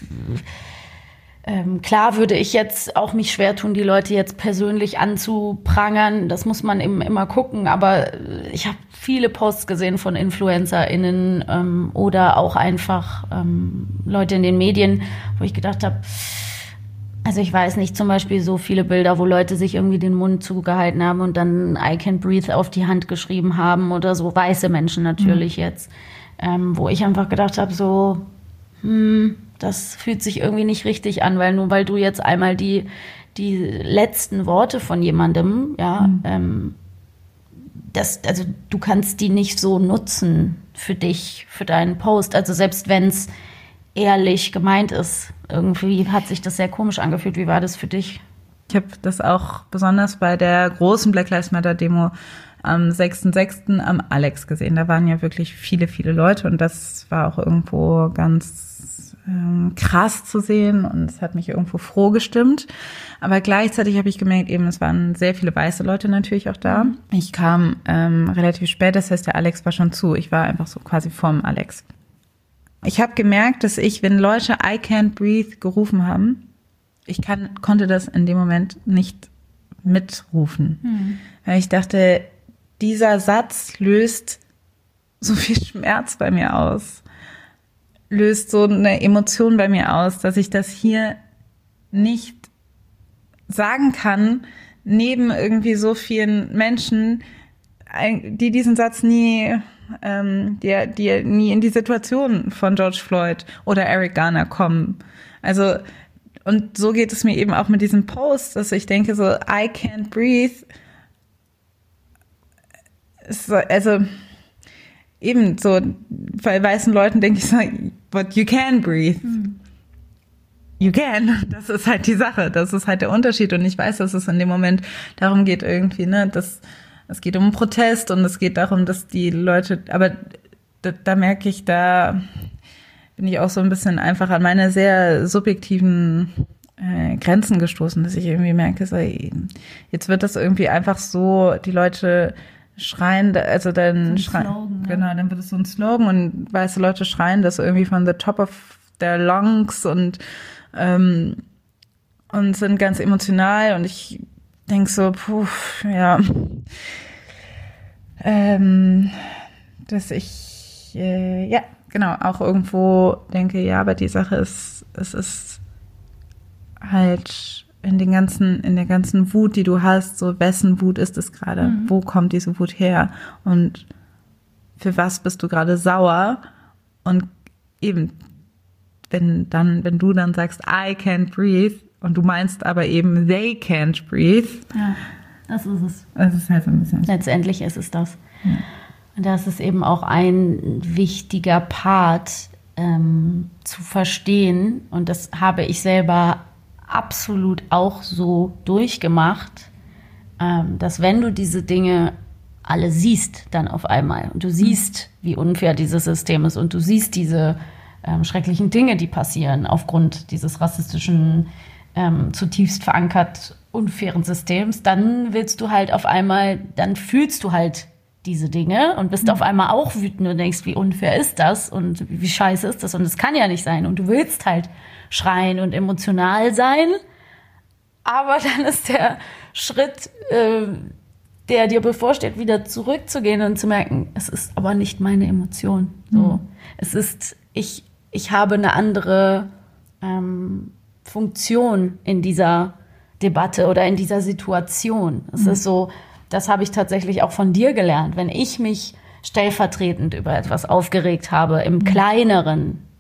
Ähm, klar würde ich jetzt auch mich schwer tun, die Leute jetzt persönlich anzuprangern. Das muss man eben immer gucken. Aber ich habe viele Posts gesehen von InfluencerInnen ähm, oder auch einfach ähm, Leute in den Medien, wo ich gedacht habe, also ich weiß nicht, zum Beispiel so viele Bilder, wo Leute sich irgendwie den Mund zugehalten haben und dann I Can't Breathe auf die Hand geschrieben haben oder so, weiße Menschen natürlich mhm. jetzt, ähm, wo ich einfach gedacht habe, so, hm, das fühlt sich irgendwie nicht richtig an, weil nur weil du jetzt einmal die, die letzten Worte von jemandem, ja, mhm. ähm, das, also du kannst die nicht so nutzen für dich, für deinen Post. Also selbst wenn es ehrlich gemeint ist, irgendwie hat sich das sehr komisch angefühlt. Wie war das für dich? Ich habe das auch besonders bei der großen Black Lives Matter Demo am sechsten sechsten am Alex gesehen. Da waren ja wirklich viele, viele Leute und das war auch irgendwo ganz ähm, krass zu sehen und es hat mich irgendwo froh gestimmt. Aber gleichzeitig habe ich gemerkt, eben es waren sehr viele weiße Leute natürlich auch da. Ich kam ähm, relativ spät, das heißt, der Alex war schon zu. Ich war einfach so quasi vorm Alex. Ich habe gemerkt, dass ich, wenn Leute I Can't Breathe gerufen haben, ich kann, konnte das in dem Moment nicht mitrufen. Hm. Weil ich dachte, dieser Satz löst so viel Schmerz bei mir aus, löst so eine Emotion bei mir aus, dass ich das hier nicht sagen kann, neben irgendwie so vielen Menschen, die diesen Satz nie, ähm, die, die nie in die Situation von George Floyd oder Eric Garner kommen. Also, und so geht es mir eben auch mit diesem Post, dass ich denke so, I can't breathe. Also, eben so, bei weißen Leuten denke ich so, but you can breathe. Hm. You can. Das ist halt die Sache. Das ist halt der Unterschied. Und ich weiß, dass es in dem Moment darum geht irgendwie, ne, dass es geht um Protest und es geht darum, dass die Leute, aber da, da merke ich, da bin ich auch so ein bisschen einfach an meine sehr subjektiven äh, Grenzen gestoßen, dass ich irgendwie merke, so, jetzt wird das irgendwie einfach so, die Leute schreien, also dann so schreien, Slogan, ja. Genau, dann wird es so ein Slogan und weiße Leute schreien das irgendwie von the top of their lungs und ähm, und sind ganz emotional und ich denke so, puh, ja, ähm, dass ich, äh, ja, genau, auch irgendwo denke, ja, aber die Sache ist, es ist halt in den ganzen, in der ganzen Wut, die du hast, so, wessen Wut ist es gerade? Mhm. Wo kommt diese Wut her? Und für was bist du gerade sauer? Und eben, wenn dann, wenn du dann sagst, I can't breathe, und du meinst aber eben, they can't breathe. Ja, das ist es. Das ist halt so ein bisschen. Letztendlich ist es das. Ja. Und das ist eben auch ein wichtiger Part ähm, zu verstehen. Und das habe ich selber absolut auch so durchgemacht, ähm, dass wenn du diese Dinge alle siehst, dann auf einmal, und du siehst, wie unfair dieses System ist und du siehst diese ähm, schrecklichen Dinge, die passieren aufgrund dieses rassistischen Ähm, zutiefst verankert unfairen Systems, dann willst du halt auf einmal, dann fühlst du halt diese Dinge und bist mhm. auf einmal auch wütend und denkst, wie unfair ist das und wie scheiße ist das und es kann ja nicht sein und du willst halt schreien und emotional sein, aber dann ist der Schritt, äh, der dir bevorsteht, wieder zurückzugehen und zu merken, es ist aber nicht meine Emotion. So, mhm. es ist, ich, ich habe eine andere ähm, Funktion in dieser Debatte oder in dieser Situation. Es mhm. ist so, das habe ich tatsächlich auch von dir gelernt. Wenn ich mich stellvertretend über etwas aufgeregt habe, im Kleineren,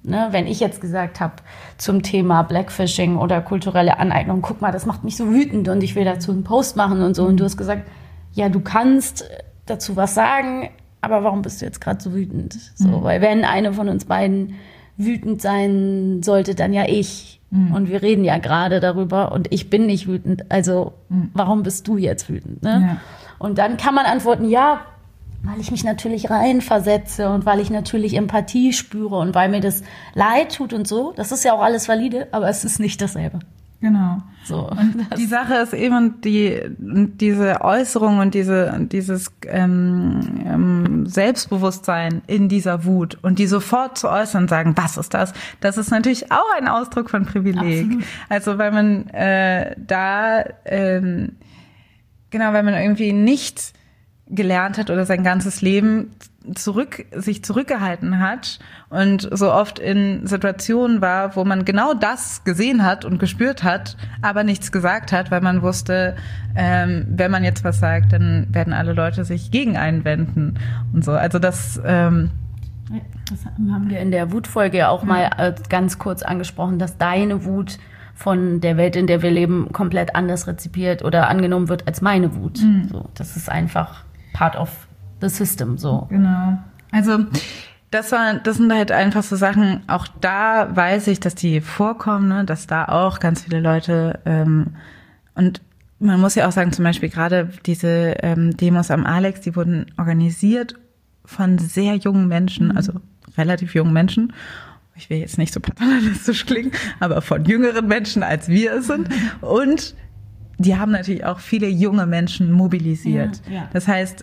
Ne? Wenn ich jetzt gesagt habe zum Thema Blackfishing oder kulturelle Aneignung, guck mal, das macht mich so wütend und ich will dazu einen Post machen und so. Und du hast gesagt, ja, du kannst dazu was sagen, aber warum bist du jetzt gerade so wütend? So, mhm. Weil wenn eine von uns beiden wütend sein sollte, dann ja ich. Mhm. Und wir reden ja gerade darüber und ich bin nicht wütend. Also mhm. warum bist du jetzt wütend? Ne? Ja. Und dann kann man antworten, ja, weil ich mich natürlich reinversetze und weil ich natürlich Empathie spüre und weil mir das leid tut und so. Das ist ja auch alles valide, aber es ist nicht dasselbe. Genau. So. Und die Sache ist eben die, diese Äußerung und diese, dieses ähm, ähm, Selbstbewusstsein in dieser Wut und die sofort zu äußern, sagen, was ist das? Das ist natürlich auch ein Ausdruck von Privileg. Absolut. Also weil man äh, da, ähm, genau, weil man irgendwie nicht gelernt hat oder sein ganzes Leben zurück, sich zurückgehalten hat und so oft in Situationen war, wo man genau das gesehen hat und gespürt hat, aber nichts gesagt hat, weil man wusste, ähm, wenn man jetzt was sagt, dann werden alle Leute sich gegen einwenden und so. Also das, ähm, das haben wir in der Wutfolge ja auch mal äh, ganz kurz angesprochen, dass deine Wut von der Welt, in der wir leben, komplett anders rezipiert oder angenommen wird als meine Wut. Mhm. So, das ist einfach part of the system, so. Genau. Also das war, das sind halt einfach so Sachen, auch da weiß ich, dass die vorkommen, ne, dass da auch ganz viele Leute ähm, und man muss ja auch sagen, zum Beispiel gerade diese ähm, Demos am Alex, die wurden organisiert von sehr jungen Menschen, mhm. also relativ jungen Menschen. Ich will jetzt nicht so paternalistisch klingen, aber von jüngeren Menschen, als wir es sind. Und die haben natürlich auch viele junge Menschen mobilisiert. Ja, ja. Das heißt,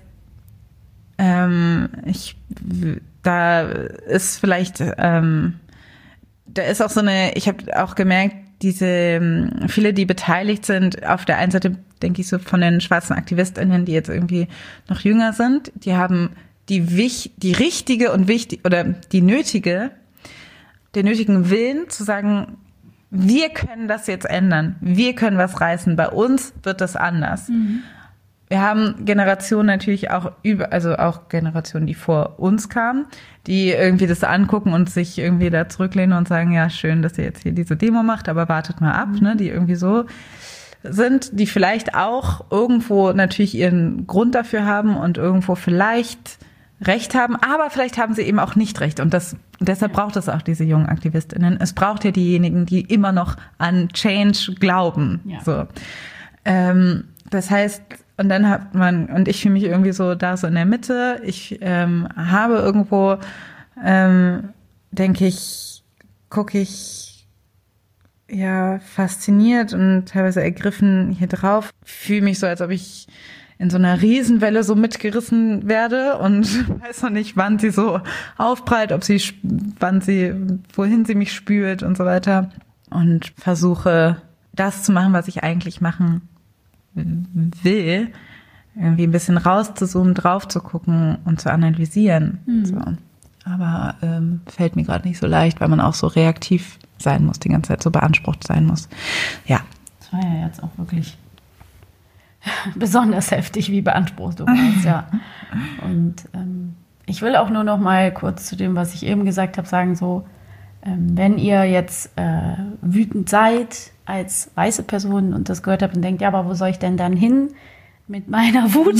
ähm, ich, da ist vielleicht, ähm, da ist auch so eine, ich habe auch gemerkt, diese, viele, die beteiligt sind, auf der einen Seite denke ich so von den schwarzen AktivistInnen, die jetzt irgendwie noch jünger sind, die haben die, wich, die richtige und wichtig, oder die nötige, den nötigen Willen zu sagen, wir können das jetzt ändern, wir können was reißen, bei uns wird das anders. Mhm. Wir haben Generationen natürlich auch über, also auch Generationen, die vor uns kamen, die irgendwie das angucken und sich irgendwie da zurücklehnen und sagen, ja, schön, dass ihr jetzt hier diese Demo macht, aber wartet mal ab, mhm. ne, die irgendwie so sind, die vielleicht auch irgendwo natürlich ihren Grund dafür haben und irgendwo vielleicht Recht haben, aber vielleicht haben sie eben auch nicht Recht. Und das, deshalb braucht es auch diese jungen AktivistInnen. Es braucht ja diejenigen, die immer noch an Change glauben. Ja. So. Ähm, das heißt, und dann hat man, und ich fühle mich irgendwie so da so in der Mitte. Ich ähm, habe irgendwo, ähm, denke ich, gucke ich ja fasziniert und teilweise ergriffen hier drauf. Fühle mich so, als ob ich in so einer Riesenwelle so mitgerissen werde und weiß noch nicht, wann sie so aufprallt, ob sie, wann sie, wohin sie mich spült und so weiter. Und versuche, das zu machen, was ich eigentlich machen will, irgendwie ein bisschen rauszuzoomen, drauf zu gucken und zu analysieren. Mhm. So. Aber ähm, fällt mir gerade nicht so leicht, weil man auch so reaktiv sein muss, die ganze Zeit so beansprucht sein muss. Ja. Das war ja jetzt auch wirklich besonders heftig, wie beansprucht du warst, ja. Und ähm, ich will auch nur noch mal kurz zu dem, was ich eben gesagt habe, sagen, so, ähm, wenn ihr jetzt äh, wütend seid als weiße Person und das gehört habt und denkt, ja, aber wo soll ich denn dann hin mit meiner Wut?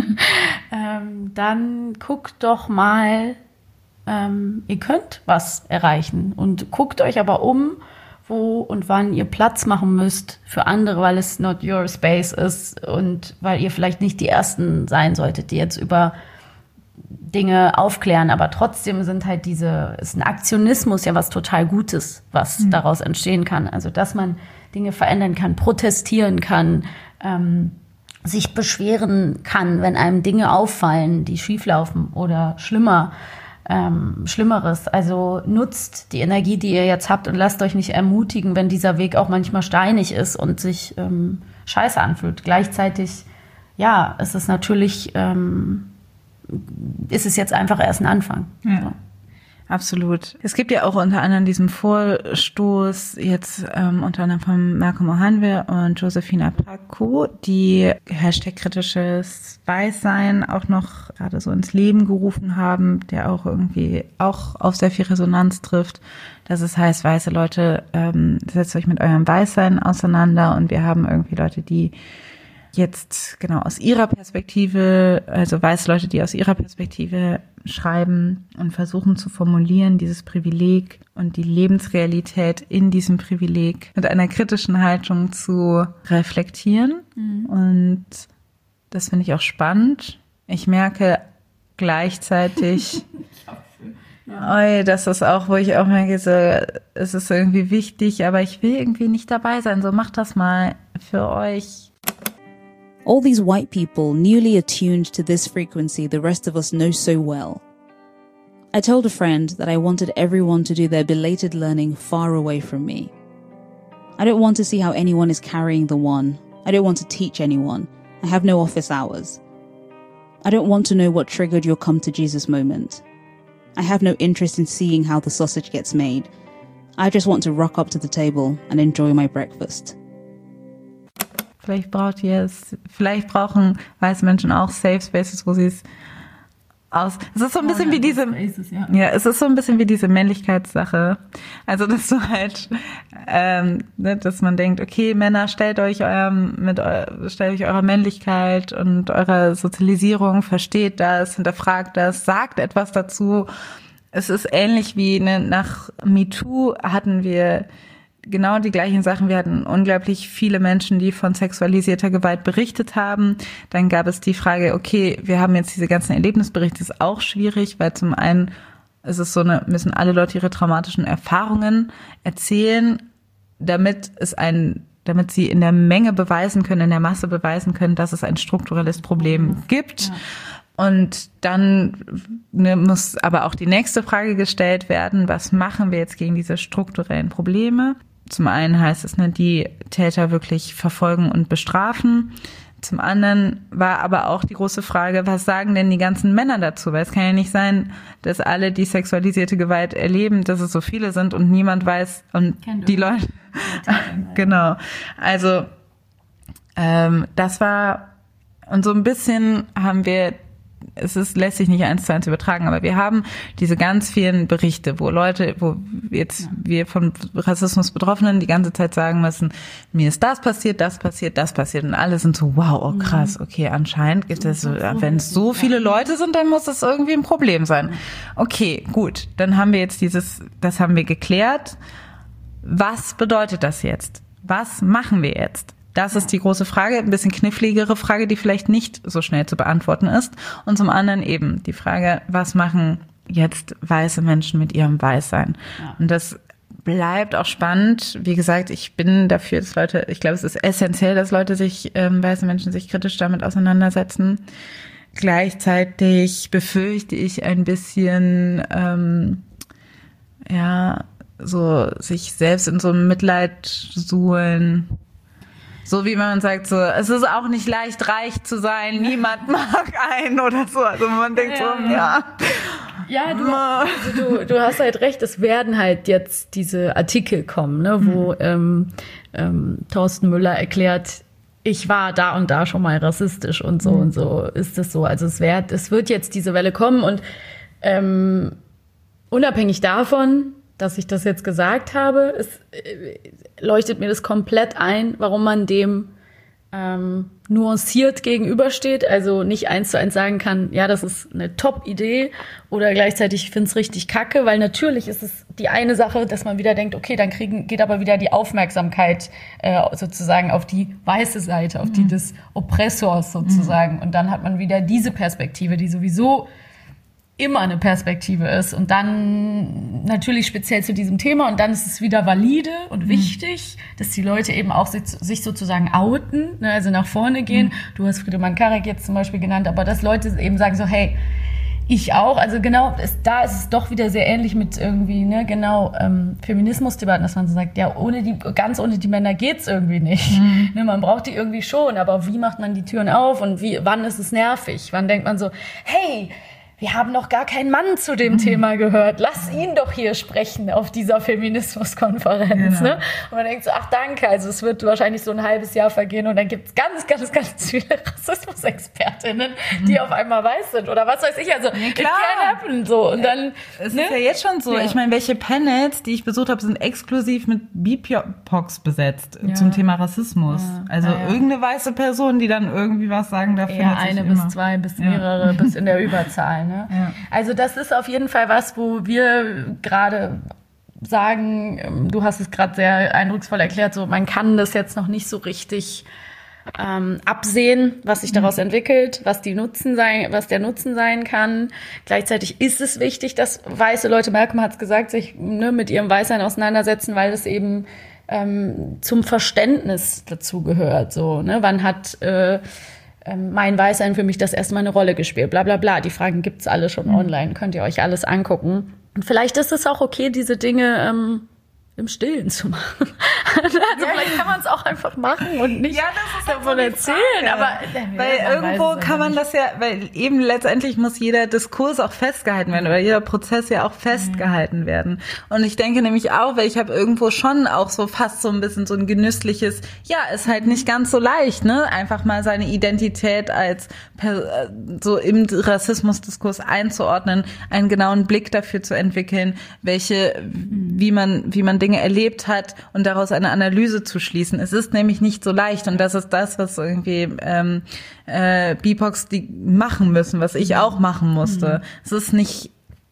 ähm, dann guckt doch mal, ähm, ihr könnt was erreichen und guckt euch aber um, wo und wann ihr Platz machen müsst für andere, weil es not your space ist und weil ihr vielleicht nicht die Ersten sein solltet, die jetzt über Dinge aufklären, aber trotzdem sind halt diese, ist ein Aktionismus ja was total Gutes, was mhm. daraus entstehen kann. Also, dass man Dinge verändern kann, protestieren kann, ähm, sich beschweren kann, wenn einem Dinge auffallen, die schieflaufen oder schlimmer, Ähm, Schlimmeres. Also nutzt die Energie, die ihr jetzt habt und lasst euch nicht ermutigen, wenn dieser Weg auch manchmal steinig ist und sich ähm, scheiße anfühlt. Gleichzeitig, ja, ist es natürlich, ähm, ist es jetzt einfach erst ein Anfang. Ja. So. Absolut. Es gibt ja auch unter anderem diesen Vorstoß jetzt ähm, unter anderem von Malcolm Ohanwe und Josefina Paco, die Hashtag kritisches Weißsein auch noch gerade so ins Leben gerufen haben, der auch irgendwie auch auf sehr viel Resonanz trifft, dass es heißt, weiße Leute, ähm, setzt euch mit eurem Weißsein auseinander, und wir haben irgendwie Leute, die jetzt genau aus ihrer Perspektive, also weiße Leute, die aus ihrer Perspektive schreiben und versuchen zu formulieren, dieses Privileg und die Lebensrealität in diesem Privileg mit einer kritischen Haltung zu reflektieren. Mhm. Und das finde ich auch spannend. Ich merke gleichzeitig, ja. Das ist auch, wo ich auch merke, so, es ist irgendwie wichtig, aber ich will irgendwie nicht dabei sein. So, macht das mal für euch. All these white people newly attuned to this frequency the rest of us know so well. I told a friend that I wanted everyone to do their belated learning far away from me. I don't want to see how anyone is carrying the one. I don't want to teach anyone. I have no office hours. I don't want to know what triggered your come to Jesus moment. I have no interest in seeing how the sausage gets made. I just want to rock up to the table and enjoy my breakfast. Vielleicht braucht ihr es, vielleicht brauchen weiße Menschen auch Safe Spaces, wo sie es aus. Es ist so ein bisschen oh, ja, wie diese, Spaces, ja. ja, es ist so ein bisschen wie diese Männlichkeitssache. Also, dass du halt, ähm, ne, dass man denkt, okay, Männer, stellt euch eurem, mit eu, stellt euch eurer Männlichkeit und eurer Sozialisierung, versteht das, hinterfragt das, sagt etwas dazu. Es ist ähnlich wie, ne, nach MeToo hatten wir genau die gleichen Sachen. Wir hatten unglaublich viele Menschen, die von sexualisierter Gewalt berichtet haben. Dann gab es die Frage, okay, wir haben jetzt diese ganzen Erlebnisberichte, das ist auch schwierig, weil zum einen ist es so eine, müssen alle Leute ihre traumatischen Erfahrungen erzählen, damit es ein, damit sie in der Menge beweisen können, in der Masse beweisen können, dass es ein strukturelles Problem gibt. Ja. Und dann ne, muss aber auch die nächste Frage gestellt werden, was machen wir jetzt gegen diese strukturellen Probleme? Zum einen heißt es, ne, die Täter wirklich verfolgen und bestrafen. Zum anderen war aber auch die große Frage, was sagen denn die ganzen Männer dazu? Weil es kann ja nicht sein, dass alle, die sexualisierte Gewalt erleben, dass es so viele sind und niemand weiß und Kennt die Leute. Genau. Also ähm, das war, und so ein bisschen haben wir, es ist, lässt sich nicht eins zu eins übertragen, aber wir haben diese ganz vielen Berichte, wo Leute, wo jetzt ja. wir von Rassismus Betroffenen die ganze Zeit sagen müssen, mir ist das passiert, das passiert, das passiert, und alle sind so, wow, oh krass, okay, anscheinend gibt es, so, wenn es so viele Leute sind, dann muss das irgendwie ein Problem sein. Okay, gut, dann haben wir jetzt dieses, das haben wir geklärt. Was bedeutet das jetzt? Was machen wir jetzt? Das ist die große Frage, ein bisschen kniffligere Frage, die vielleicht nicht so schnell zu beantworten ist. Und zum anderen eben die Frage, was machen jetzt weiße Menschen mit ihrem Weißsein? Ja. Und das bleibt auch spannend. Wie gesagt, ich bin dafür, dass Leute, ich glaube, es ist essentiell, dass Leute sich, ähm, weiße Menschen sich kritisch damit auseinandersetzen. Gleichzeitig befürchte ich ein bisschen, ähm, ja, so sich selbst in so einem Mitleid suhlen. So wie man sagt, so, es ist auch nicht leicht, reich zu sein, niemand mag einen oder so. Also man denkt ja, so, ja. Ja, du, also du, du hast halt recht, es werden halt jetzt diese Artikel kommen, ne, wo mhm. ähm, ähm, Thorsten Müller erklärt, ich war da und da schon mal rassistisch und so mhm. und so ist es so. Also es wird, es wird jetzt diese Welle kommen, und ähm, unabhängig davon, dass ich das jetzt gesagt habe, es äh, leuchtet mir das komplett ein, warum man dem ähm, nuanciert gegenübersteht, also nicht eins zu eins sagen kann, ja, das ist eine Top-Idee, oder gleichzeitig, ich finde es richtig kacke, weil natürlich ist es die eine Sache, dass man wieder denkt, okay, dann kriegen, geht aber wieder die Aufmerksamkeit äh, sozusagen auf die weiße Seite, auf die des Oppressors sozusagen, und dann hat man wieder diese Perspektive, die sowieso immer eine Perspektive ist, und dann natürlich speziell zu diesem Thema, und dann ist es wieder valide und wichtig, mhm. dass die Leute eben auch sich, sich sozusagen outen, ne, also nach vorne gehen. Mhm. Du hast Friedemann Karik jetzt zum Beispiel genannt, aber dass Leute eben sagen so, hey, ich auch, also genau, es, da ist es doch wieder sehr ähnlich mit irgendwie, ne, genau, ähm, Feminismusdebatten, dass man so sagt, ja, ohne die, ganz ohne die Männer geht's irgendwie nicht. Mhm. Ne, man braucht die irgendwie schon, aber wie macht man die Türen auf, und wie, wann ist es nervig? Wann denkt man so, hey, wir haben noch gar keinen Mann zu dem Thema gehört. Lass ihn doch hier sprechen auf dieser Feminismuskonferenz. Genau. Ne? Und man denkt so, ach danke, also es wird wahrscheinlich so ein halbes Jahr vergehen und dann gibt es ganz, ganz, ganz viele Rassismusexpertinnen, die auf einmal weiß sind oder was weiß ich. Also, ja, klar. It can happen. So. Und dann, es ne? ist ja jetzt schon so. Ja. Ich meine, welche Panels, die ich besucht habe, sind exklusiv mit B I P O X besetzt ja. zum Thema Rassismus. Ja. Also ja, ja. irgendeine weiße Person, die dann irgendwie was sagen darf. Ja, eine bis zwei, bis mehrere, ja. bis in der Überzahl. Ne? Ja. Also das ist auf jeden Fall was, wo wir gerade sagen, du hast es gerade sehr eindrucksvoll erklärt, so man kann das jetzt noch nicht so richtig ähm, absehen, was sich daraus mhm. entwickelt, was die Nutzen sein, was der Nutzen sein kann. Gleichzeitig ist es wichtig, dass weiße Leute, Malcolm hat es gesagt, sich ne, mit ihrem Weißsein auseinandersetzen, weil es eben ähm, zum Verständnis dazu gehört. So, ne? Wann hat äh, mein Weißsein für mich das erstmal eine Rolle gespielt, bla bla bla. Die Fragen gibt's alle schon mhm. online, könnt ihr euch alles angucken. Und vielleicht ist es auch okay, diese Dinge ähm, im Stillen zu machen. Also ja, vielleicht kann man es auch einfach machen und nicht ja, das ist davon halt erzählen. Aber weil irgendwo kann man das ja, weil eben letztendlich muss jeder Diskurs auch festgehalten werden oder jeder Prozess ja auch festgehalten mhm. werden. Und ich denke nämlich auch, weil ich habe irgendwo schon auch so fast so ein bisschen so ein genüssliches, ja, ist halt nicht ganz so leicht, ne, einfach mal seine Identität als so im Rassismusdiskurs einzuordnen, einen genauen Blick dafür zu entwickeln, welche, wie man, wie man Dinge erlebt hat und daraus eine Analyse zu schließen. Es ist nämlich nicht so leicht und das ist das, was irgendwie ähm, äh, B I P O X die machen müssen, was ich auch machen musste. Mhm. Es ist nicht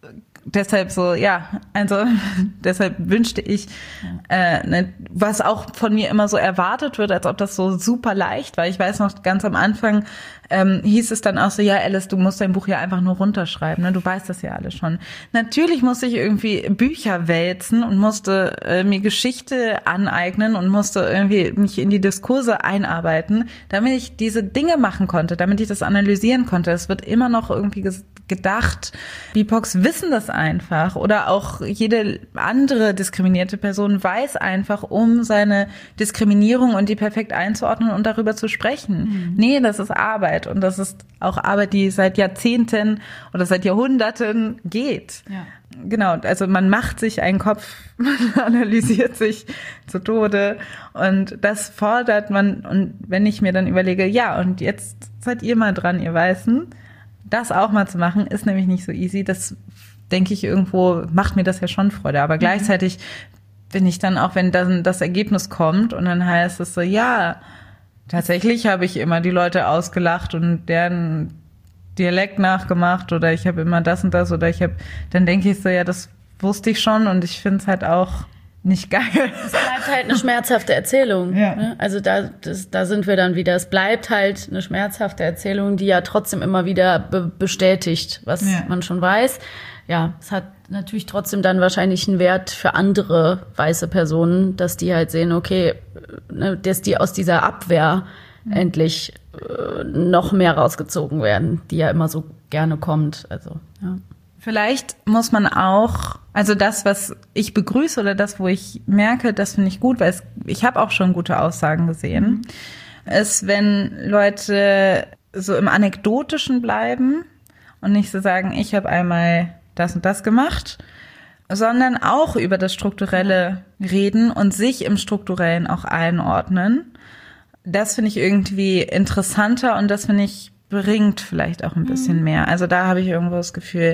deshalb so, ja, also deshalb wünschte ich, äh, ne, was auch von mir immer so erwartet wird, als ob das so super leicht war. Ich weiß noch, ganz am Anfang ähm, hieß es dann auch so, ja, Alice, du musst dein Buch ja einfach nur runterschreiben, ne? Du weißt das ja alles schon. Natürlich musste ich irgendwie Bücher wälzen und musste äh, mir Geschichte aneignen und musste irgendwie mich in die Diskurse einarbeiten, damit ich diese Dinge machen konnte, damit ich das analysieren konnte. Es wird immer noch irgendwie ges- gedacht, B I P O X wissen das einfach oder auch jede andere diskriminierte Person weiß einfach um seine Diskriminierung und die perfekt einzuordnen und darüber zu sprechen. Mhm. Nee, das ist Arbeit und das ist auch Arbeit, die seit Jahrzehnten oder seit Jahrhunderten geht. Ja. Genau, also man macht sich einen Kopf, man analysiert sich zu Tode und das fordert man. Und wenn ich mir dann überlege, ja, und jetzt seid ihr mal dran, ihr Weißen, das auch mal zu machen, ist nämlich nicht so easy. Das, denke ich, irgendwo macht mir das ja schon Freude. Aber mhm. gleichzeitig bin ich dann auch, wenn dann das Ergebnis kommt und dann heißt es so, ja, tatsächlich habe ich immer die Leute ausgelacht und deren Dialekt nachgemacht oder ich habe immer das und das oder ich habe, dann denke ich so, ja, das wusste ich schon und ich finde es halt auch nicht geil. Es bleibt halt eine schmerzhafte Erzählung. Ja. Ne? Also da, das, da sind wir dann wieder. Es bleibt halt eine schmerzhafte Erzählung, die ja trotzdem immer wieder be- bestätigt, was ja. man schon weiß. Ja, es hat natürlich trotzdem dann wahrscheinlich einen Wert für andere weiße Personen, dass die halt sehen, okay, ne, dass die aus dieser Abwehr mhm. endlich äh, noch mehr rausgezogen werden, die ja immer so gerne kommt. Also, ja. Vielleicht muss man auch, also das, was ich begrüße oder das, wo ich merke, das finde ich gut, weil es, ich habe auch schon gute Aussagen gesehen, mhm. ist, wenn Leute so im Anekdotischen bleiben und nicht so sagen, ich habe einmal das und das gemacht, sondern auch über das Strukturelle reden und sich im Strukturellen auch einordnen. Das finde ich irgendwie interessanter und das finde ich bringt vielleicht auch ein bisschen mehr. Also da habe ich irgendwo das Gefühl,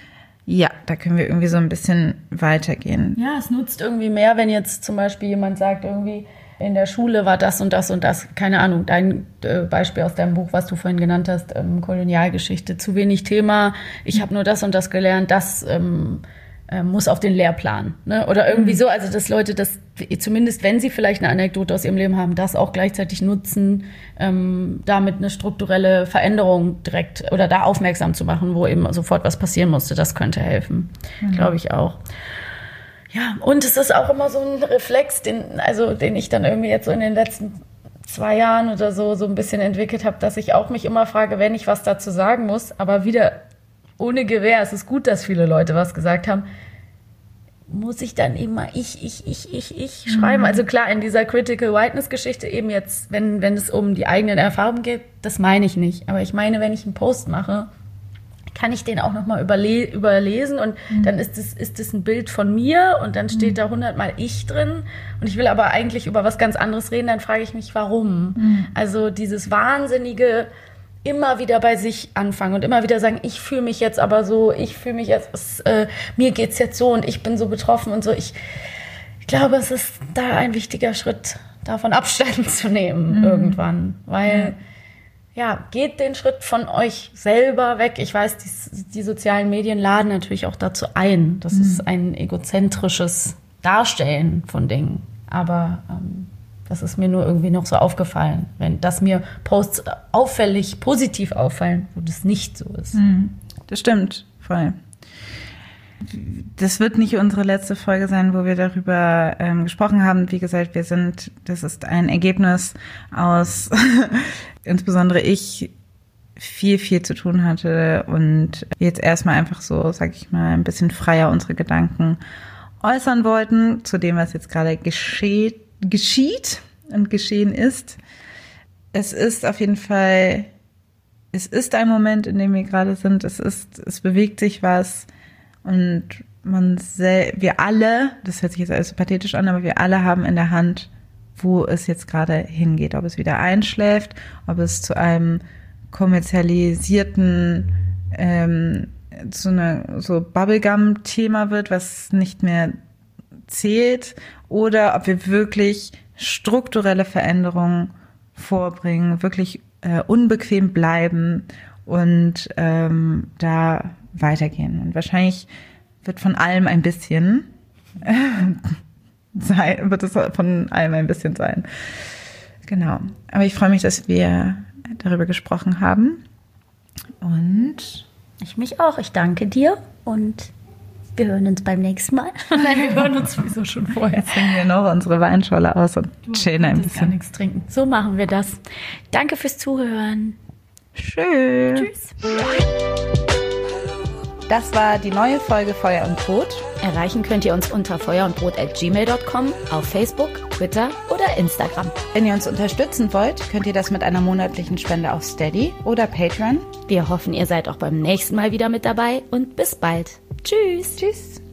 ja, da können wir irgendwie so ein bisschen weitergehen. Ja, es nutzt irgendwie mehr, wenn jetzt zum Beispiel jemand sagt, irgendwie in der Schule war das und das und das, keine Ahnung, dein äh, Beispiel aus deinem Buch, was du vorhin genannt hast, ähm, Kolonialgeschichte, zu wenig Thema, ich habe nur das und das gelernt, das ähm, äh, muss auf den Lehrplan, ne? Oder irgendwie so, also dass Leute das, zumindest wenn sie vielleicht eine Anekdote aus ihrem Leben haben, das auch gleichzeitig nutzen, ähm, damit eine strukturelle Veränderung direkt oder da aufmerksam zu machen, wo eben sofort was passieren musste, das könnte helfen, mhm. glaube ich auch. Ja, und es ist auch immer so ein Reflex, den, also den ich dann irgendwie jetzt so in den letzten zwei Jahren oder so so ein bisschen entwickelt habe, dass ich auch mich immer frage, wenn ich was dazu sagen muss, aber wieder ohne Gewähr, es ist gut, dass viele Leute was gesagt haben, muss ich dann immer ich, ich, ich, ich, ich schreiben. Mhm. Also klar, in dieser Critical Whiteness-Geschichte eben jetzt, wenn, wenn es um die eigenen Erfahrungen geht, das meine ich nicht. Aber ich meine, wenn ich einen Post mache, kann ich den auch nochmal überle- überlesen und mhm. dann ist es ist es ein Bild von mir und dann steht mhm. da hundertmal ich drin und ich will aber eigentlich über was ganz anderes reden, dann frage ich mich, warum? Mhm. Also dieses wahnsinnige immer wieder bei sich anfangen und immer wieder sagen, ich fühle mich jetzt aber so, ich fühle mich jetzt, es, äh, mir geht's jetzt so und ich bin so betroffen und so. Ich, ich glaube, es ist da ein wichtiger Schritt, davon Abstand zu nehmen mhm. irgendwann, weil... Ja. Ja, geht den Schritt von euch selber weg. Ich weiß, die, die sozialen Medien laden natürlich auch dazu ein. Das mhm. ist ein egozentrisches Darstellen von Dingen. Aber ähm, das ist mir nur irgendwie noch so aufgefallen. Wenn dass mir Posts auffällig positiv auffallen, wo das nicht so ist. Mhm. Das stimmt, voll. Das wird nicht unsere letzte Folge sein, wo wir darüber ähm, gesprochen haben. Wie gesagt, wir sind, das ist ein Ergebnis aus, insbesondere ich, viel, viel zu tun hatte und jetzt erstmal einfach so, sag ich mal, ein bisschen freier unsere Gedanken äußern wollten zu dem, was jetzt gerade geschieht, geschieht und geschehen ist. Es ist auf jeden Fall, es ist ein Moment, in dem wir gerade sind. Es ist, es bewegt sich was. Und man sel- wir alle, das hört sich jetzt alles so pathetisch an, aber wir alle haben in der Hand, wo es jetzt gerade hingeht. Ob es wieder einschläft, ob es zu einem kommerzialisierten, ähm, zu einer so Bubblegum-Thema wird, was nicht mehr zählt, oder ob wir wirklich strukturelle Veränderungen vorbringen, wirklich äh, unbequem bleiben und ähm, da weitergehen. Und wahrscheinlich wird von allem ein bisschen äh, sein, wird es von allem ein bisschen sein. Genau. Aber ich freue mich, dass wir darüber gesprochen haben. Und ich mich auch. Ich danke dir und wir hören uns beim nächsten Mal. Nein, wir hören uns sowieso schon vorher. Jetzt trinken wir noch unsere Weinschorle aus und chillen ein bisschen. Gar nichts trinken. So machen wir das. Danke fürs Zuhören. Tschüss. Tschüss. Das war die neue Folge Feuer und Brot. Erreichen könnt ihr uns unter feuerundbrot at gmail dot com, auf Facebook, Twitter oder Instagram. Wenn ihr uns unterstützen wollt, könnt ihr das mit einer monatlichen Spende auf Steady oder Patreon. Wir hoffen, ihr seid auch beim nächsten Mal wieder mit dabei und bis bald. Tschüss. Tschüss.